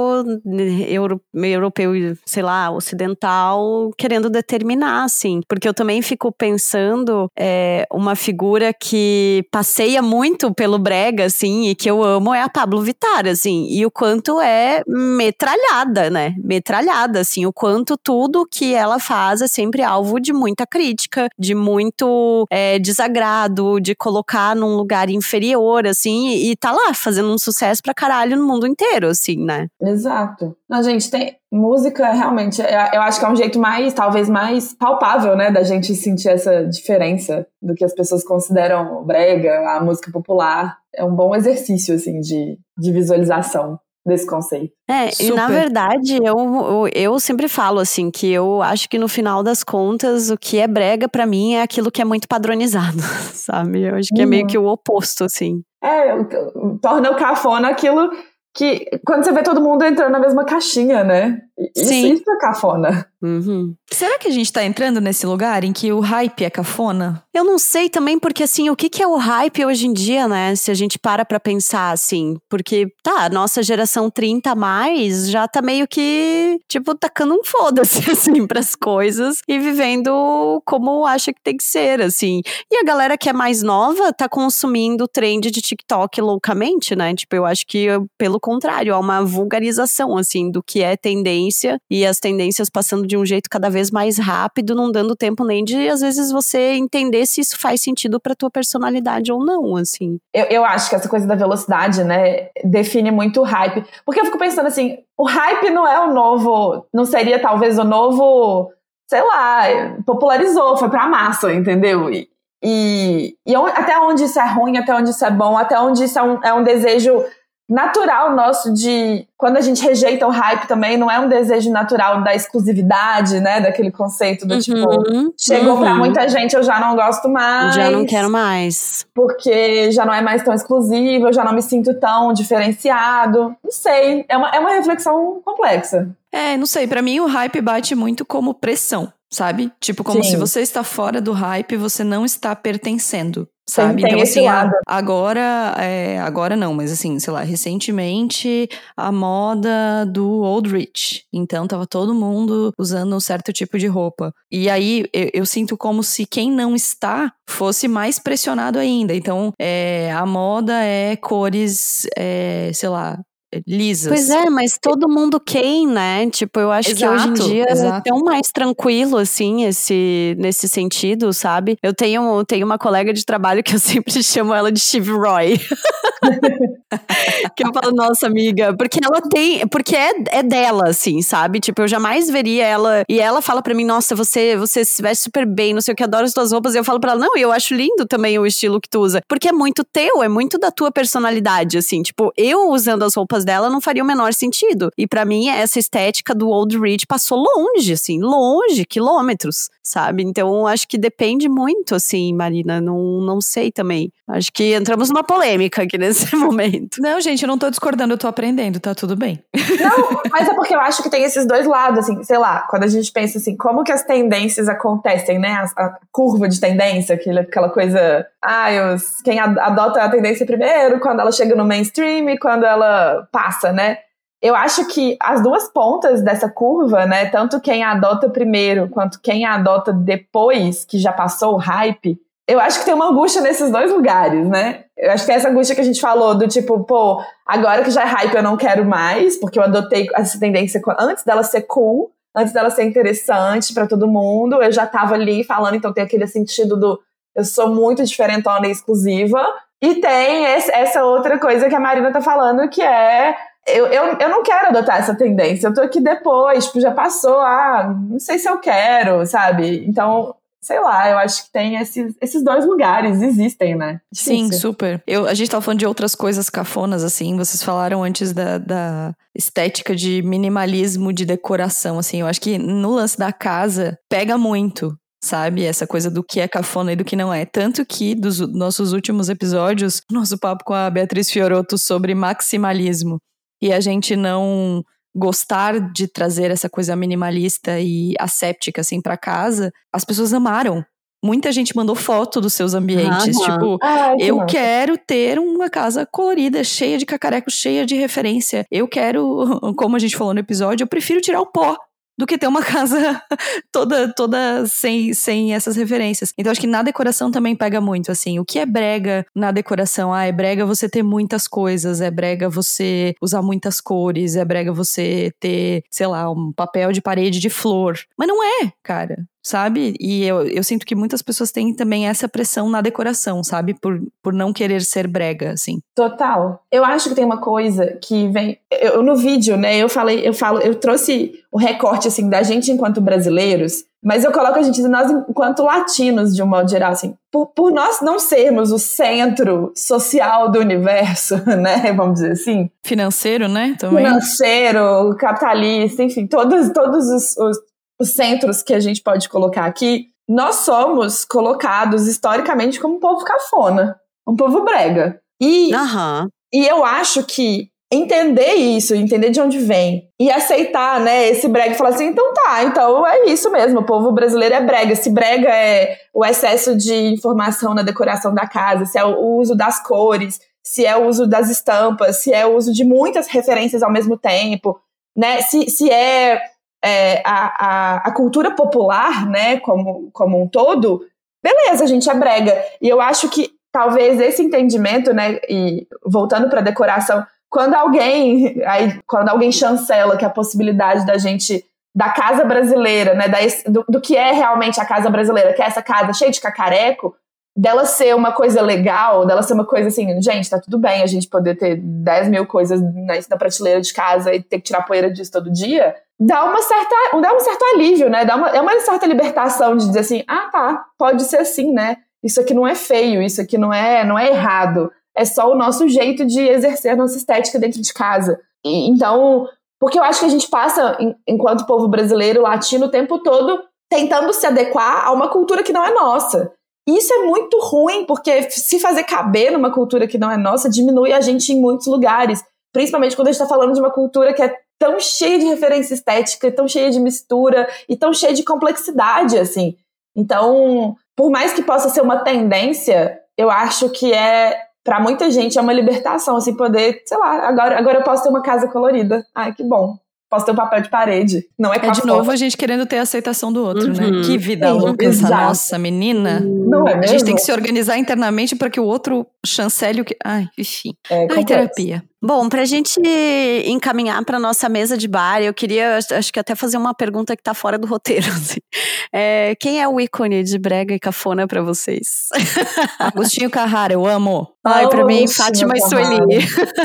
euro, europeu, sei lá, ocidental, querendo determinar, assim. Porque eu também fico pensando é, uma figura que passeia muito pelo brega, assim, e que eu amo é a Pablo Vittar, assim. E o quanto é metralhada, né? Metralhada, assim. O quanto tudo que ela faz é sempre alvo de muita crítica, de muito é, desagrado, de colocar num lugar inferior, assim. E, e tá lá, fazendo um sucesso pra caralho no mundo inteiro, assim, né? Exato. Não, gente, tem... Música, realmente, eu acho que é um jeito mais, talvez mais palpável, né? Da gente sentir essa diferença do que as pessoas consideram brega, a música popular. É um bom exercício, assim, de, de visualização desse conceito. É, Super. E na verdade, eu, eu, eu sempre falo, assim, que eu acho que no final das contas, o que é brega pra mim é aquilo que é muito padronizado, sabe? Eu acho que uhum. é meio que o oposto, assim. É, torna o cafona aquilo que, quando você vê todo mundo entrando na mesma caixinha, né? Isso, Sim. Isso é cafona. Uhum. Será que a gente tá entrando nesse lugar em que o hype é cafona? Eu não sei também, porque assim, o que, que é o hype hoje em dia, né? Se a gente para pra pensar, assim. Porque, tá, a nossa geração trinta a mais já tá meio que, tipo, tacando um foda-se, assim, pras coisas. E vivendo como acha que tem que ser, assim. E a galera que é mais nova tá consumindo o trend de TikTok loucamente, né? Tipo, eu acho que, pelo contrário, há uma vulgarização, assim, do que é tendência. E as tendências passando de um jeito cada vez mais rápido, não dando tempo nem de, às vezes, você entender se isso faz sentido pra tua personalidade ou não, assim. Eu, eu acho que essa coisa da velocidade, né, define muito o hype. Porque eu fico pensando assim, o hype não é o novo, não seria talvez o novo, sei lá, popularizou, foi pra massa, entendeu? E, e, e até onde isso é ruim, até onde isso é bom, até onde isso é um, é um desejo natural nosso de... Quando a gente rejeita o hype também, não é um desejo natural da exclusividade, né? Daquele conceito do uhum, tipo... Chegou uhum. pra muita gente, eu já não gosto mais. Já não quero mais. Porque já não é mais tão exclusivo, eu já não me sinto tão diferenciado. Não sei, é uma, é uma reflexão complexa. É, não sei, pra mim o hype bate muito como pressão, sabe? Tipo, como Sim. se você está fora do hype, você não está pertencendo. Sabe? Tem então, esse assim, lado. agora, é, agora não, mas assim, sei lá, recentemente a moda do Old Rich. Então, tava todo mundo usando um certo tipo de roupa. E aí, eu, eu sinto como se quem não está fosse mais pressionado ainda. Então, é, a moda é cores, é, sei lá, lisas. Pois é, mas todo mundo quem, né? Tipo, eu acho exato, que hoje em dia exato. é tão mais tranquilo, assim, esse, nesse sentido, sabe? Eu tenho, tenho uma colega de trabalho que eu sempre chamo ela de Steve Roy. Que eu falo, nossa amiga, porque ela tem, porque é, é dela, assim, sabe? Tipo, eu jamais veria ela, e ela fala pra mim, nossa, você, você se veste super bem, não sei o que, adoro as tuas roupas, e eu falo pra ela, não, eu acho lindo também o estilo que tu usa, porque é muito teu, é muito da tua personalidade, assim, tipo, eu usando as roupas dela não faria o menor sentido, e pra mim essa estética do Old Rich passou longe, assim, longe, quilômetros, sabe? Então, acho que depende muito, assim, Marina, não, não sei também, acho que entramos numa polêmica aqui nesse momento. Não, gente, eu não tô discordando, eu tô aprendendo, tá tudo bem. Não, mas é porque eu acho que tem esses dois lados, assim, sei lá, quando a gente pensa assim, como que as tendências acontecem, né? A, a curva de tendência, aquela, aquela coisa, ah, os, quem adota a tendência primeiro, quando ela chega no mainstream e quando ela passa, né? Eu acho que as duas pontas dessa curva, né? Tanto quem adota primeiro quanto quem adota depois, que já passou o hype, eu acho que tem uma angústia nesses dois lugares, né? Eu acho que tem essa angústia que a gente falou do tipo, pô, agora que já é hype eu não quero mais, porque eu adotei essa tendência antes dela ser cool, antes dela ser interessante pra todo mundo, eu já tava ali falando, então tem aquele sentido do eu sou muito diferentona e exclusiva. E tem esse, essa outra coisa que a Marina tá falando, que é eu, eu, eu não quero adotar essa tendência, eu tô aqui depois, tipo, já passou, ah, não sei se eu quero, sabe? Então, sei lá, eu acho que tem esses, esses dois lugares, existem, né? Sim, super. Eu, a gente tava falando de outras coisas cafonas, assim, vocês falaram antes da, da estética de minimalismo, de decoração, assim, eu acho que no lance da casa pega muito, sabe? Essa coisa do que é cafona e do que não é. Tanto que dos nossos últimos episódios, nosso papo com a Beatriz Fiorotto sobre maximalismo e a gente não gostar de trazer essa coisa minimalista e asséptica, assim, pra casa, as pessoas amaram. Muita gente mandou foto dos seus ambientes. Uhum. Tipo, Ai, eu nossa. quero ter uma casa colorida, cheia de cacareco, cheia de referência. Eu quero, como a gente falou no episódio, eu prefiro tirar o pó do que ter uma casa toda, toda sem, sem essas referências. Então, acho que na decoração também pega muito, assim. O que é brega na decoração? Ah, é brega você ter muitas coisas, é brega você usar muitas cores, é brega você ter, sei lá, um papel de parede de flor. Mas não é, cara. Sabe? E eu, eu sinto que muitas pessoas têm também essa pressão na decoração, sabe? Por, por não querer ser brega, assim. Total. Eu acho que tem uma coisa que vem... Eu, no vídeo, né, eu falei, eu falo, eu trouxe o recorte, assim, da gente enquanto brasileiros, mas eu coloco a gente, nós enquanto latinos, de um modo geral, assim, por, por nós não sermos o centro social do universo, né, vamos dizer assim. Financeiro, né? Também. Financeiro, capitalista, enfim, todos, todos os... os os centros que a gente pode colocar aqui, nós somos colocados historicamente como um povo cafona, um povo brega. E, uhum. e eu acho que entender isso, entender de onde vem e aceitar, né, esse brega e falar assim, então tá, então é isso mesmo, o povo brasileiro é brega. Se brega é o excesso de informação na decoração da casa, se é o uso das cores, se é o uso das estampas, se é o uso de muitas referências ao mesmo tempo, né, se, se é... É, a, a, a cultura popular, né, como, como um todo, beleza, a gente é brega. E eu acho que talvez esse entendimento, né, e voltando para a decoração, quando alguém, aí, quando alguém chancela que a possibilidade da gente, da casa brasileira, né, da, do, do que é realmente a casa brasileira, que é essa casa cheia de cacareco, dela ser uma coisa legal, dela ser uma coisa assim, gente, tá tudo bem a gente poder ter dez mil coisas na, na prateleira de casa e ter que tirar poeira disso todo dia, dá uma certa, dá um certo alívio, né? Dá uma, é uma certa libertação de dizer assim, ah, tá, pode ser assim, né? Isso aqui não é feio, isso aqui não é, não é errado. É só o nosso jeito de exercer a nossa estética dentro de casa. E, então, porque eu acho que a gente passa, em, enquanto povo brasileiro, latino, o tempo todo tentando se adequar a uma cultura que não é nossa. E isso é muito ruim, porque se fazer caber numa cultura que não é nossa, diminui a gente em muitos lugares. Principalmente quando a gente está falando de uma cultura que é tão cheia de referência estética, tão cheia de mistura e tão cheia de complexidade, assim. Então, por mais que possa ser uma tendência, eu acho que é, pra muita gente, é uma libertação, assim, poder, sei lá, agora, agora eu posso ter uma casa colorida. Ai, que bom. Posso ter um papel de parede. Não é É de novo a gente querendo ter a aceitação do outro, uhum. né? Que vida Sim, louca essa exato. nossa menina. Não é mesmo? A gente tem que se organizar internamente para que o outro chancele o que... Ai, enfim. É, Ai, terapia. Bom, pra gente encaminhar pra nossa mesa de bar, eu queria, acho que até fazer uma pergunta que tá fora do roteiro, assim. É, quem é o ícone de brega e cafona pra vocês? Agostinho Carrara, eu amo. Ai, pra oh, mim, Fátima e Sueli.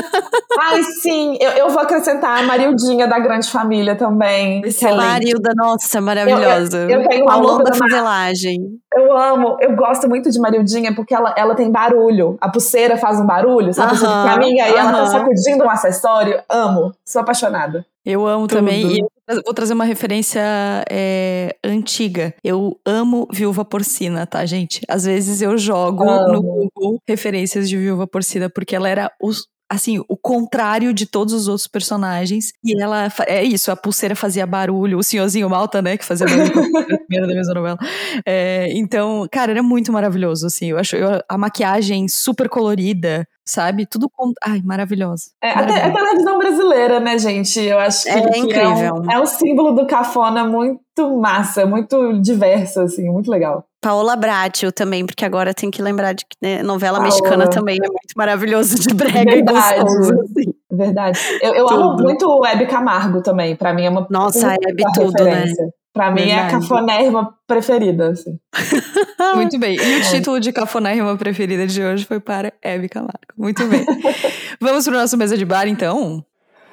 Ai, sim, eu, eu vou acrescentar a Marildinha da Grande Família também. Marilda, nossa, maravilhosa. Eu, eu, eu tenho uma Falando da da fuselagem. Eu amo, eu gosto muito de Marildinha porque ela, ela tem barulho. A pulseira faz um barulho, sabe? Uh-huh, a minha e uh-huh. ela tá sacudindo um acessório. Amo, sou apaixonada. Eu amo Tudo. também. E eu vou trazer uma referência é, antiga. Eu amo Viúva Porcina, tá, gente? Às vezes eu jogo amo. no Google referências de Viúva Porcina, porque ela era os, assim, o contrário de todos os outros personagens. E ela, é isso, a pulseira fazia barulho. O senhorzinho Malta, né, que fazia barulho a primeira da mesma novela. É, então, cara, era muito maravilhoso, assim. Eu acho eu, a maquiagem super colorida, sabe? Tudo com... Ai, maravilhoso. É, até a televisão brasileira, né, gente? Eu acho que é, que incrível. É um, é um símbolo do cafona muito massa, muito diverso, assim, muito legal. Paola Bracho também, porque agora tem que lembrar de que né, novela Paola. mexicana também é muito maravilhoso de brega Verdade. e gostoso. Assim. Verdade. Eu, eu amo muito o Hebe Camargo também, pra mim é uma Nossa, a Hebe tudo, referência. Né? Pra mim Verdade. É a cafonérrima preferida, assim. Muito bem. E o título de cafonérrima preferida de hoje foi para Hebe Camargo. Muito bem. Vamos pro nosso mesa de bar, então?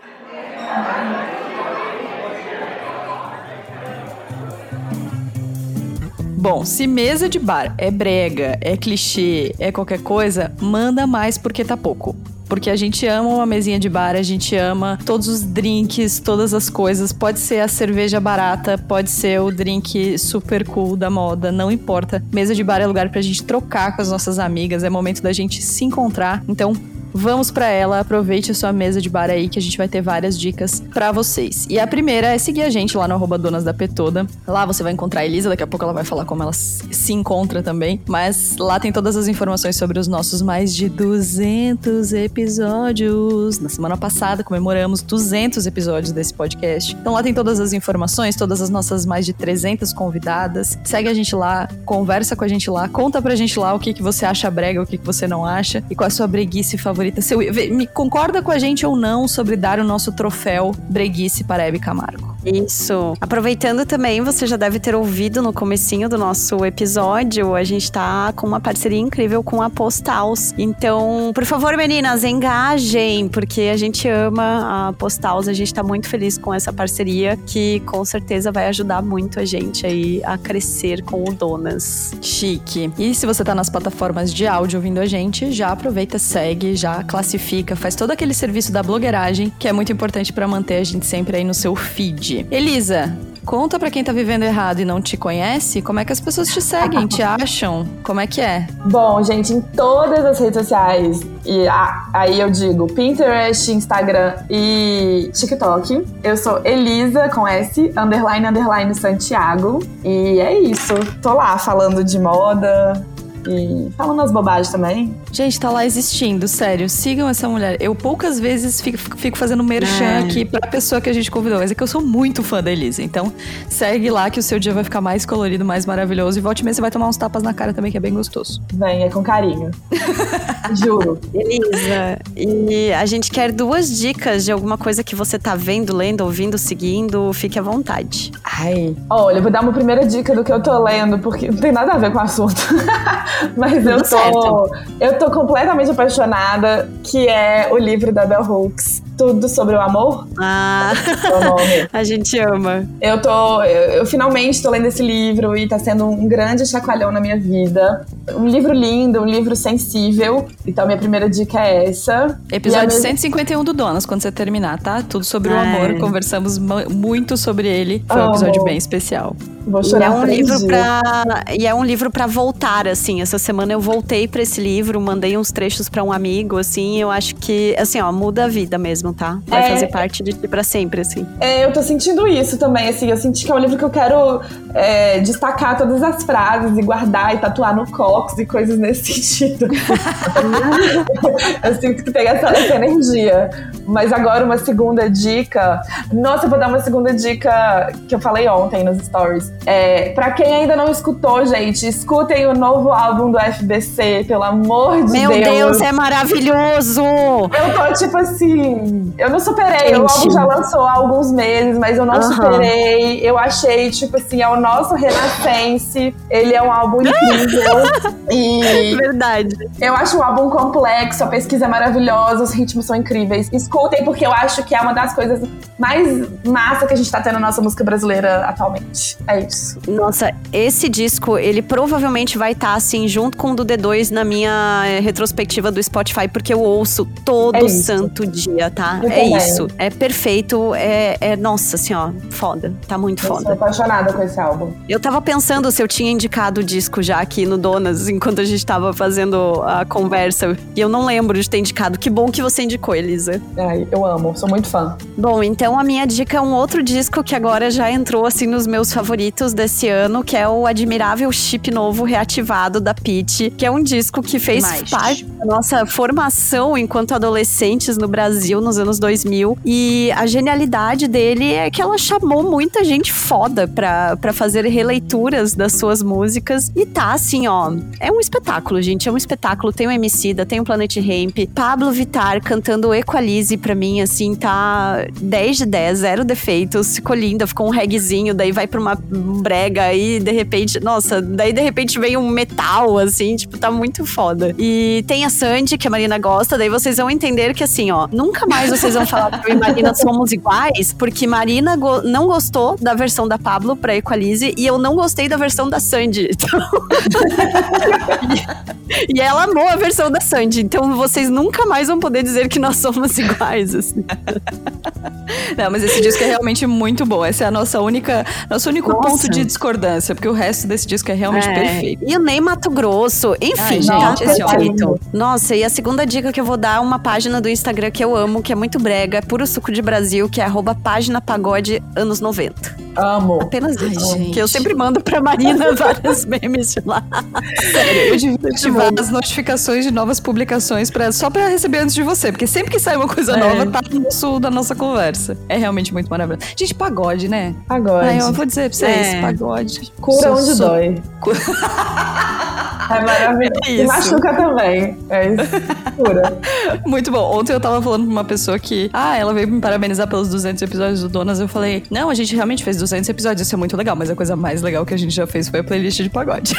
Bom, se mesa de bar é brega, é clichê, é qualquer coisa, manda mais porque tá pouco. Porque a gente ama uma mesinha de bar, a gente ama todos os drinks, todas as coisas. Pode ser a cerveja barata, pode ser o drink super cool da moda, não importa. Mesa de bar é lugar pra gente trocar com as nossas amigas, é momento da gente se encontrar. Então, vamos pra ela, aproveite a sua mesa de bar aí que a gente vai ter várias dicas pra vocês. E a primeira é seguir a gente lá no arroba Donas da Petoda. Lá você vai encontrar a Elisa, daqui a pouco ela vai falar como ela se encontra também. Mas lá tem todas as informações sobre os nossos mais de duzentos episódios. Na semana passada comemoramos duzentos episódios desse podcast. Então lá tem todas as informações, todas as nossas mais de trezentas convidadas. Segue a gente lá, conversa com a gente lá, conta pra gente lá o que, que você acha brega, o que, que você não acha e qual a sua breguice favorita. Seu, me concorda com a gente ou não sobre dar o nosso troféu breguice para Hebe Camargo? Isso. Aproveitando também, você já deve ter ouvido no comecinho do nosso episódio, a gente tá com uma parceria incrível com a Postals. Então, por favor, meninas, engajem, porque a gente ama a Postals, a gente tá muito feliz com essa parceria, que com certeza vai ajudar muito a gente aí a crescer com o Donas. Chique. E se você tá nas plataformas de áudio ouvindo a gente, já aproveita, segue, já classifica, faz todo aquele serviço da blogueiragem, que é muito importante pra manter a gente sempre aí no seu feed. Elisa, conta pra quem tá vivendo errado e não te conhece, como é que as pessoas te seguem, te acham? Como é que é? Bom, gente, em todas as redes sociais, e a, aí eu digo Pinterest, Instagram e TikTok, eu sou Elisa, com S, underline, underline Santiago, e é isso, tô lá falando de moda e falando as bobagens também. Gente, tá lá existindo, sério. Sigam essa mulher. Eu poucas vezes fico, fico fazendo merchan é. aqui pra pessoa que a gente convidou. Mas é que eu sou muito fã da Elisa. Então, segue lá que o seu dia vai ficar mais colorido, mais maravilhoso. E volte e meia, você vai tomar uns tapas na cara também, que é bem gostoso. Venha, com carinho. Juro. Elisa, e a gente quer duas dicas de alguma coisa que você tá vendo, lendo, ouvindo, seguindo. Fique à vontade. Ai. Olha, eu vou dar uma primeira dica do que eu tô lendo, porque não tem nada a ver com o assunto. Mas eu tô... Certo. Eu tô completamente apaixonada, que é o livro da Bell Hooks, Tudo Sobre o Amor. Ah, é o nome. A gente ama. Eu tô, eu, eu finalmente tô lendo esse livro e tá sendo um grande chacoalhão na minha vida. Um livro lindo, um livro sensível. Então minha primeira dica é essa. Episódio minha... cento e cinquenta e um do Donas, quando você terminar, tá? Tudo sobre o amor, conversamos muito sobre ele. Foi um episódio bem especial. Vou chorar. E é um livro pra, e é um livro pra voltar, assim. Essa semana eu voltei pra esse livro, mandei uns trechos pra um amigo, assim. Eu acho que, assim, ó, muda a vida mesmo, tá? Vai é, fazer parte de ti pra sempre, assim. É, eu tô sentindo isso também, assim. Eu senti que é um livro que eu quero é, destacar todas as frases e guardar e tatuar no cox e coisas nesse sentido. Eu sinto que tem essa, essa energia. Mas agora uma segunda dica. Nossa, eu vou dar uma segunda dica que eu falei ontem nos stories. É, pra quem ainda não escutou, gente, escutem o novo álbum do F B C, pelo amor de Meu Deus. Meu Deus, é maravilhoso! Eu tô tipo assim, eu não superei, gente. O álbum já lançou há alguns meses, mas eu não uh-huh. superei. Eu achei, tipo assim, é o nosso Renascense, ele é um álbum incrível. E verdade. Eu acho um álbum complexo, a pesquisa é maravilhosa, os ritmos são incríveis. Escutem, porque eu acho que é uma das coisas mais massa que a gente tá tendo na nossa música brasileira atualmente. É isso. Nossa, esse disco, ele provavelmente vai estar, tá, assim, junto com o do D dois na minha retrospectiva do Spotify, porque eu ouço todo é santo dia, tá? tá? Eu é também. isso. É perfeito. É, é, nossa, assim, ó, foda. Tá muito Eu foda. sou apaixonada com esse álbum. Eu tava pensando se eu tinha indicado o disco já aqui no Donas, enquanto a gente tava fazendo a conversa. E eu não lembro de ter indicado. Que bom que você indicou, Elisa. Ai, eu amo, sou muito fã. Bom, então a minha dica é um outro disco que agora já entrou, assim, nos meus favoritos desse ano, que é o Admirável Chip Novo Reativado da Pitty, que é um disco que fez Mais. parte da nossa formação enquanto adolescentes no Brasil nos anos dois mil. E a genialidade dele é que ela chamou muita gente foda pra, pra fazer releituras das suas músicas. E tá, assim, ó, é um espetáculo, gente, é um espetáculo. Tem o Emicida, tem o Planet Hemp, Pablo Vittar cantando Equalize pra mim, assim, tá dez de dez, zero defeitos, ficou linda, ficou um reggaezinho, daí vai pra uma brega aí, de repente, nossa, daí de repente vem um metal, assim, tipo, tá muito foda. E tem a Sandy, que a Marina gosta, daí vocês vão entender que, assim, ó, nunca mais vocês vão falar que eu e Marina somos iguais, porque Marina go- não gostou da versão da Pablo pra Equalize e eu não gostei da versão da Sandy. Então... e, e ela amou a versão da Sandy, então vocês nunca mais vão poder dizer que nós somos iguais, assim. Não, mas esse disco é realmente muito bom. Essa é a nossa única, nosso único Nossa. ponto de discordância, porque o resto desse disco é realmente É. perfeito. E o Ney Mato Grosso, enfim, Ai, tá gente, esse perfeito. Nossa, e a segunda dica que eu vou dar é uma página do Instagram que eu amo, que é muito brega, é puro suco de Brasil, que é arroba página pagode anos noventa. Amo. Apenas Ai, isso. gente. Que eu sempre mando pra Marina vários memes de lá. Sério, eu devia ativar as notificações de novas publicações pra, só pra receber antes de você, porque sempre que sai uma coisa É. nova, tá no nosso, da nossa conversa. É realmente muito maravilhoso. Gente, pagode, né? Agora. Ai, eu vou dizer pra vocês, É. pagode. Cura Sou- onde sou- dói. É maravilhoso. É E isso. machuca também. É isso. Cura. Muito bom. Ontem eu tava falando pra uma pessoa que, ah, ela veio me parabenizar pelos duzentos episódios do Donas. Eu falei, não, a gente realmente fez duzentos episódios, isso é muito legal, mas a coisa mais legal que a gente já fez foi a playlist de pagode.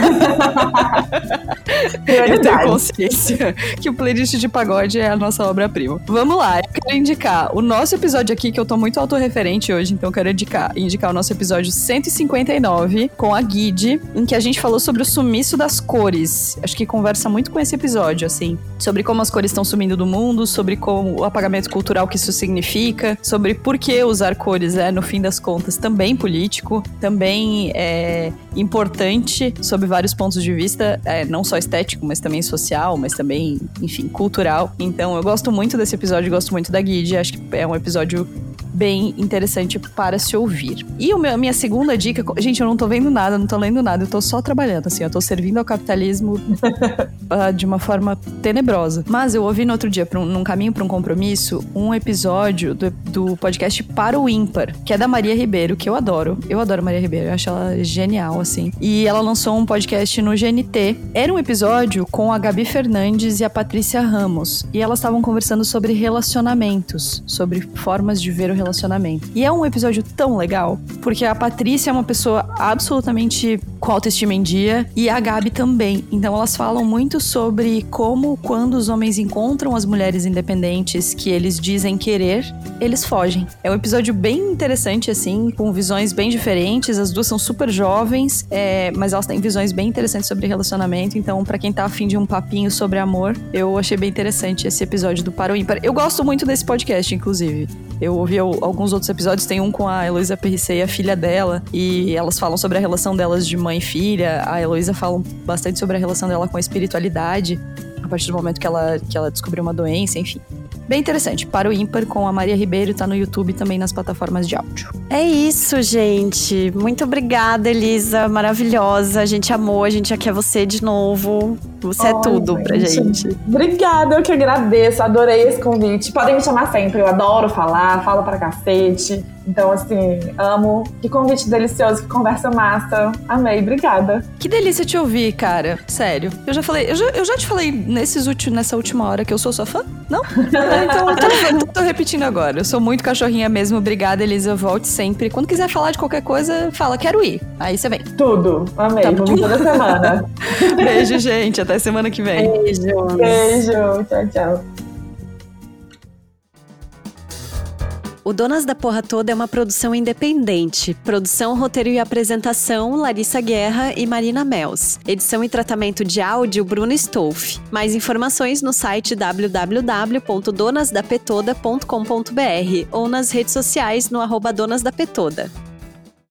Eu tenho Prioridade. consciência que o playlist de pagode é a nossa obra-prima. Vamos lá, eu quero indicar o nosso episódio aqui, que eu tô muito autorreferente hoje, então eu quero indicar, indicar o nosso episódio cento e cinquenta e nove, com a Guide, em que a gente falou sobre o sumiço das cores. Acho que conversa muito com esse episódio, assim, sobre como as cores estão sumindo do mundo, sobre como o apagamento cultural que isso significa, sobre por que usar cores é, no fim das contas, também político, também é importante sob vários pontos de vista, é, não só estético, mas também social, mas também, enfim, cultural. Então eu gosto muito desse episódio, gosto muito da Guide, acho que é um episódio bem interessante para se ouvir. E a minha segunda dica... Gente, eu não tô vendo nada, não tô lendo nada, eu tô só trabalhando, assim, eu tô servindo ao capitalismo uh, de uma forma tenebrosa. Mas eu ouvi no outro dia, pra um, num caminho para um compromisso, um episódio do, do podcast Para o Ímpar, que é da Maria Ribeiro, que eu adoro. Eu adoro Maria Ribeiro, eu acho ela genial, assim. E ela lançou um podcast no G N T. Era um episódio com a Gabi Fernandes e a Patrícia Ramos. E elas estavam conversando sobre relacionamentos, sobre formas de ver o relacionamento. E é um episódio tão legal, porque a Patrícia é uma pessoa absolutamente com autoestima em dia, e a Gabi também. Então elas falam muito sobre como, quando os homens encontram as mulheres independentes que eles dizem querer, eles fogem. É um episódio bem interessante, assim, com visões bem diferentes. As duas são super jovens, é, mas elas têm visões bem interessantes sobre relacionamento. Então, pra quem tá afim de um papinho sobre amor, eu achei bem interessante esse episódio do Para o Ímpar. Eu gosto muito desse podcast, inclusive. Eu ouvi alguns outros episódios, tem um com a Heloísa Perricet e a filha dela, e elas falam sobre a relação delas de mãe e filha. A Heloísa fala bastante sobre a relação dela com a espiritualidade, a partir do momento que ela, que ela descobriu uma doença, enfim. Bem interessante. Para o Ímpar, com a Maria Ribeiro, tá no YouTube e também nas plataformas de áudio. É isso, gente. Muito obrigada, Elisa. Maravilhosa. A gente amou, a gente já quer você de novo. Você Ai, é tudo pra gente. Obrigada, eu que agradeço. Adorei esse convite. Podem me chamar sempre, eu adoro falar, falo pra cacete. Então, assim, amo. Que convite delicioso, que conversa massa. Amei, obrigada. Que delícia te ouvir, cara. Sério. Eu já falei, eu já, eu já te falei nesses ulti, nessa última hora que eu sou sua fã? Não? Então, tô, tô repetindo agora. Eu sou muito cachorrinha mesmo. Obrigada, Elisa. Volte sempre. Quando quiser falar de qualquer coisa, fala, quero ir. Aí você vem. Tudo. Amei. Tá Vou bom. vir toda semana. Beijo, gente. Até semana que vem. Beijo. Beijo. Tchau, tchau. O Donas da Porra Toda é uma produção independente. Produção, roteiro e apresentação, Larissa Guerra e Marina Mels. Edição e tratamento de áudio, Bruno Stolf. Mais informações no site w w w ponto donas da petoda ponto com ponto b r ou nas redes sociais no arroba Donas da Petoda.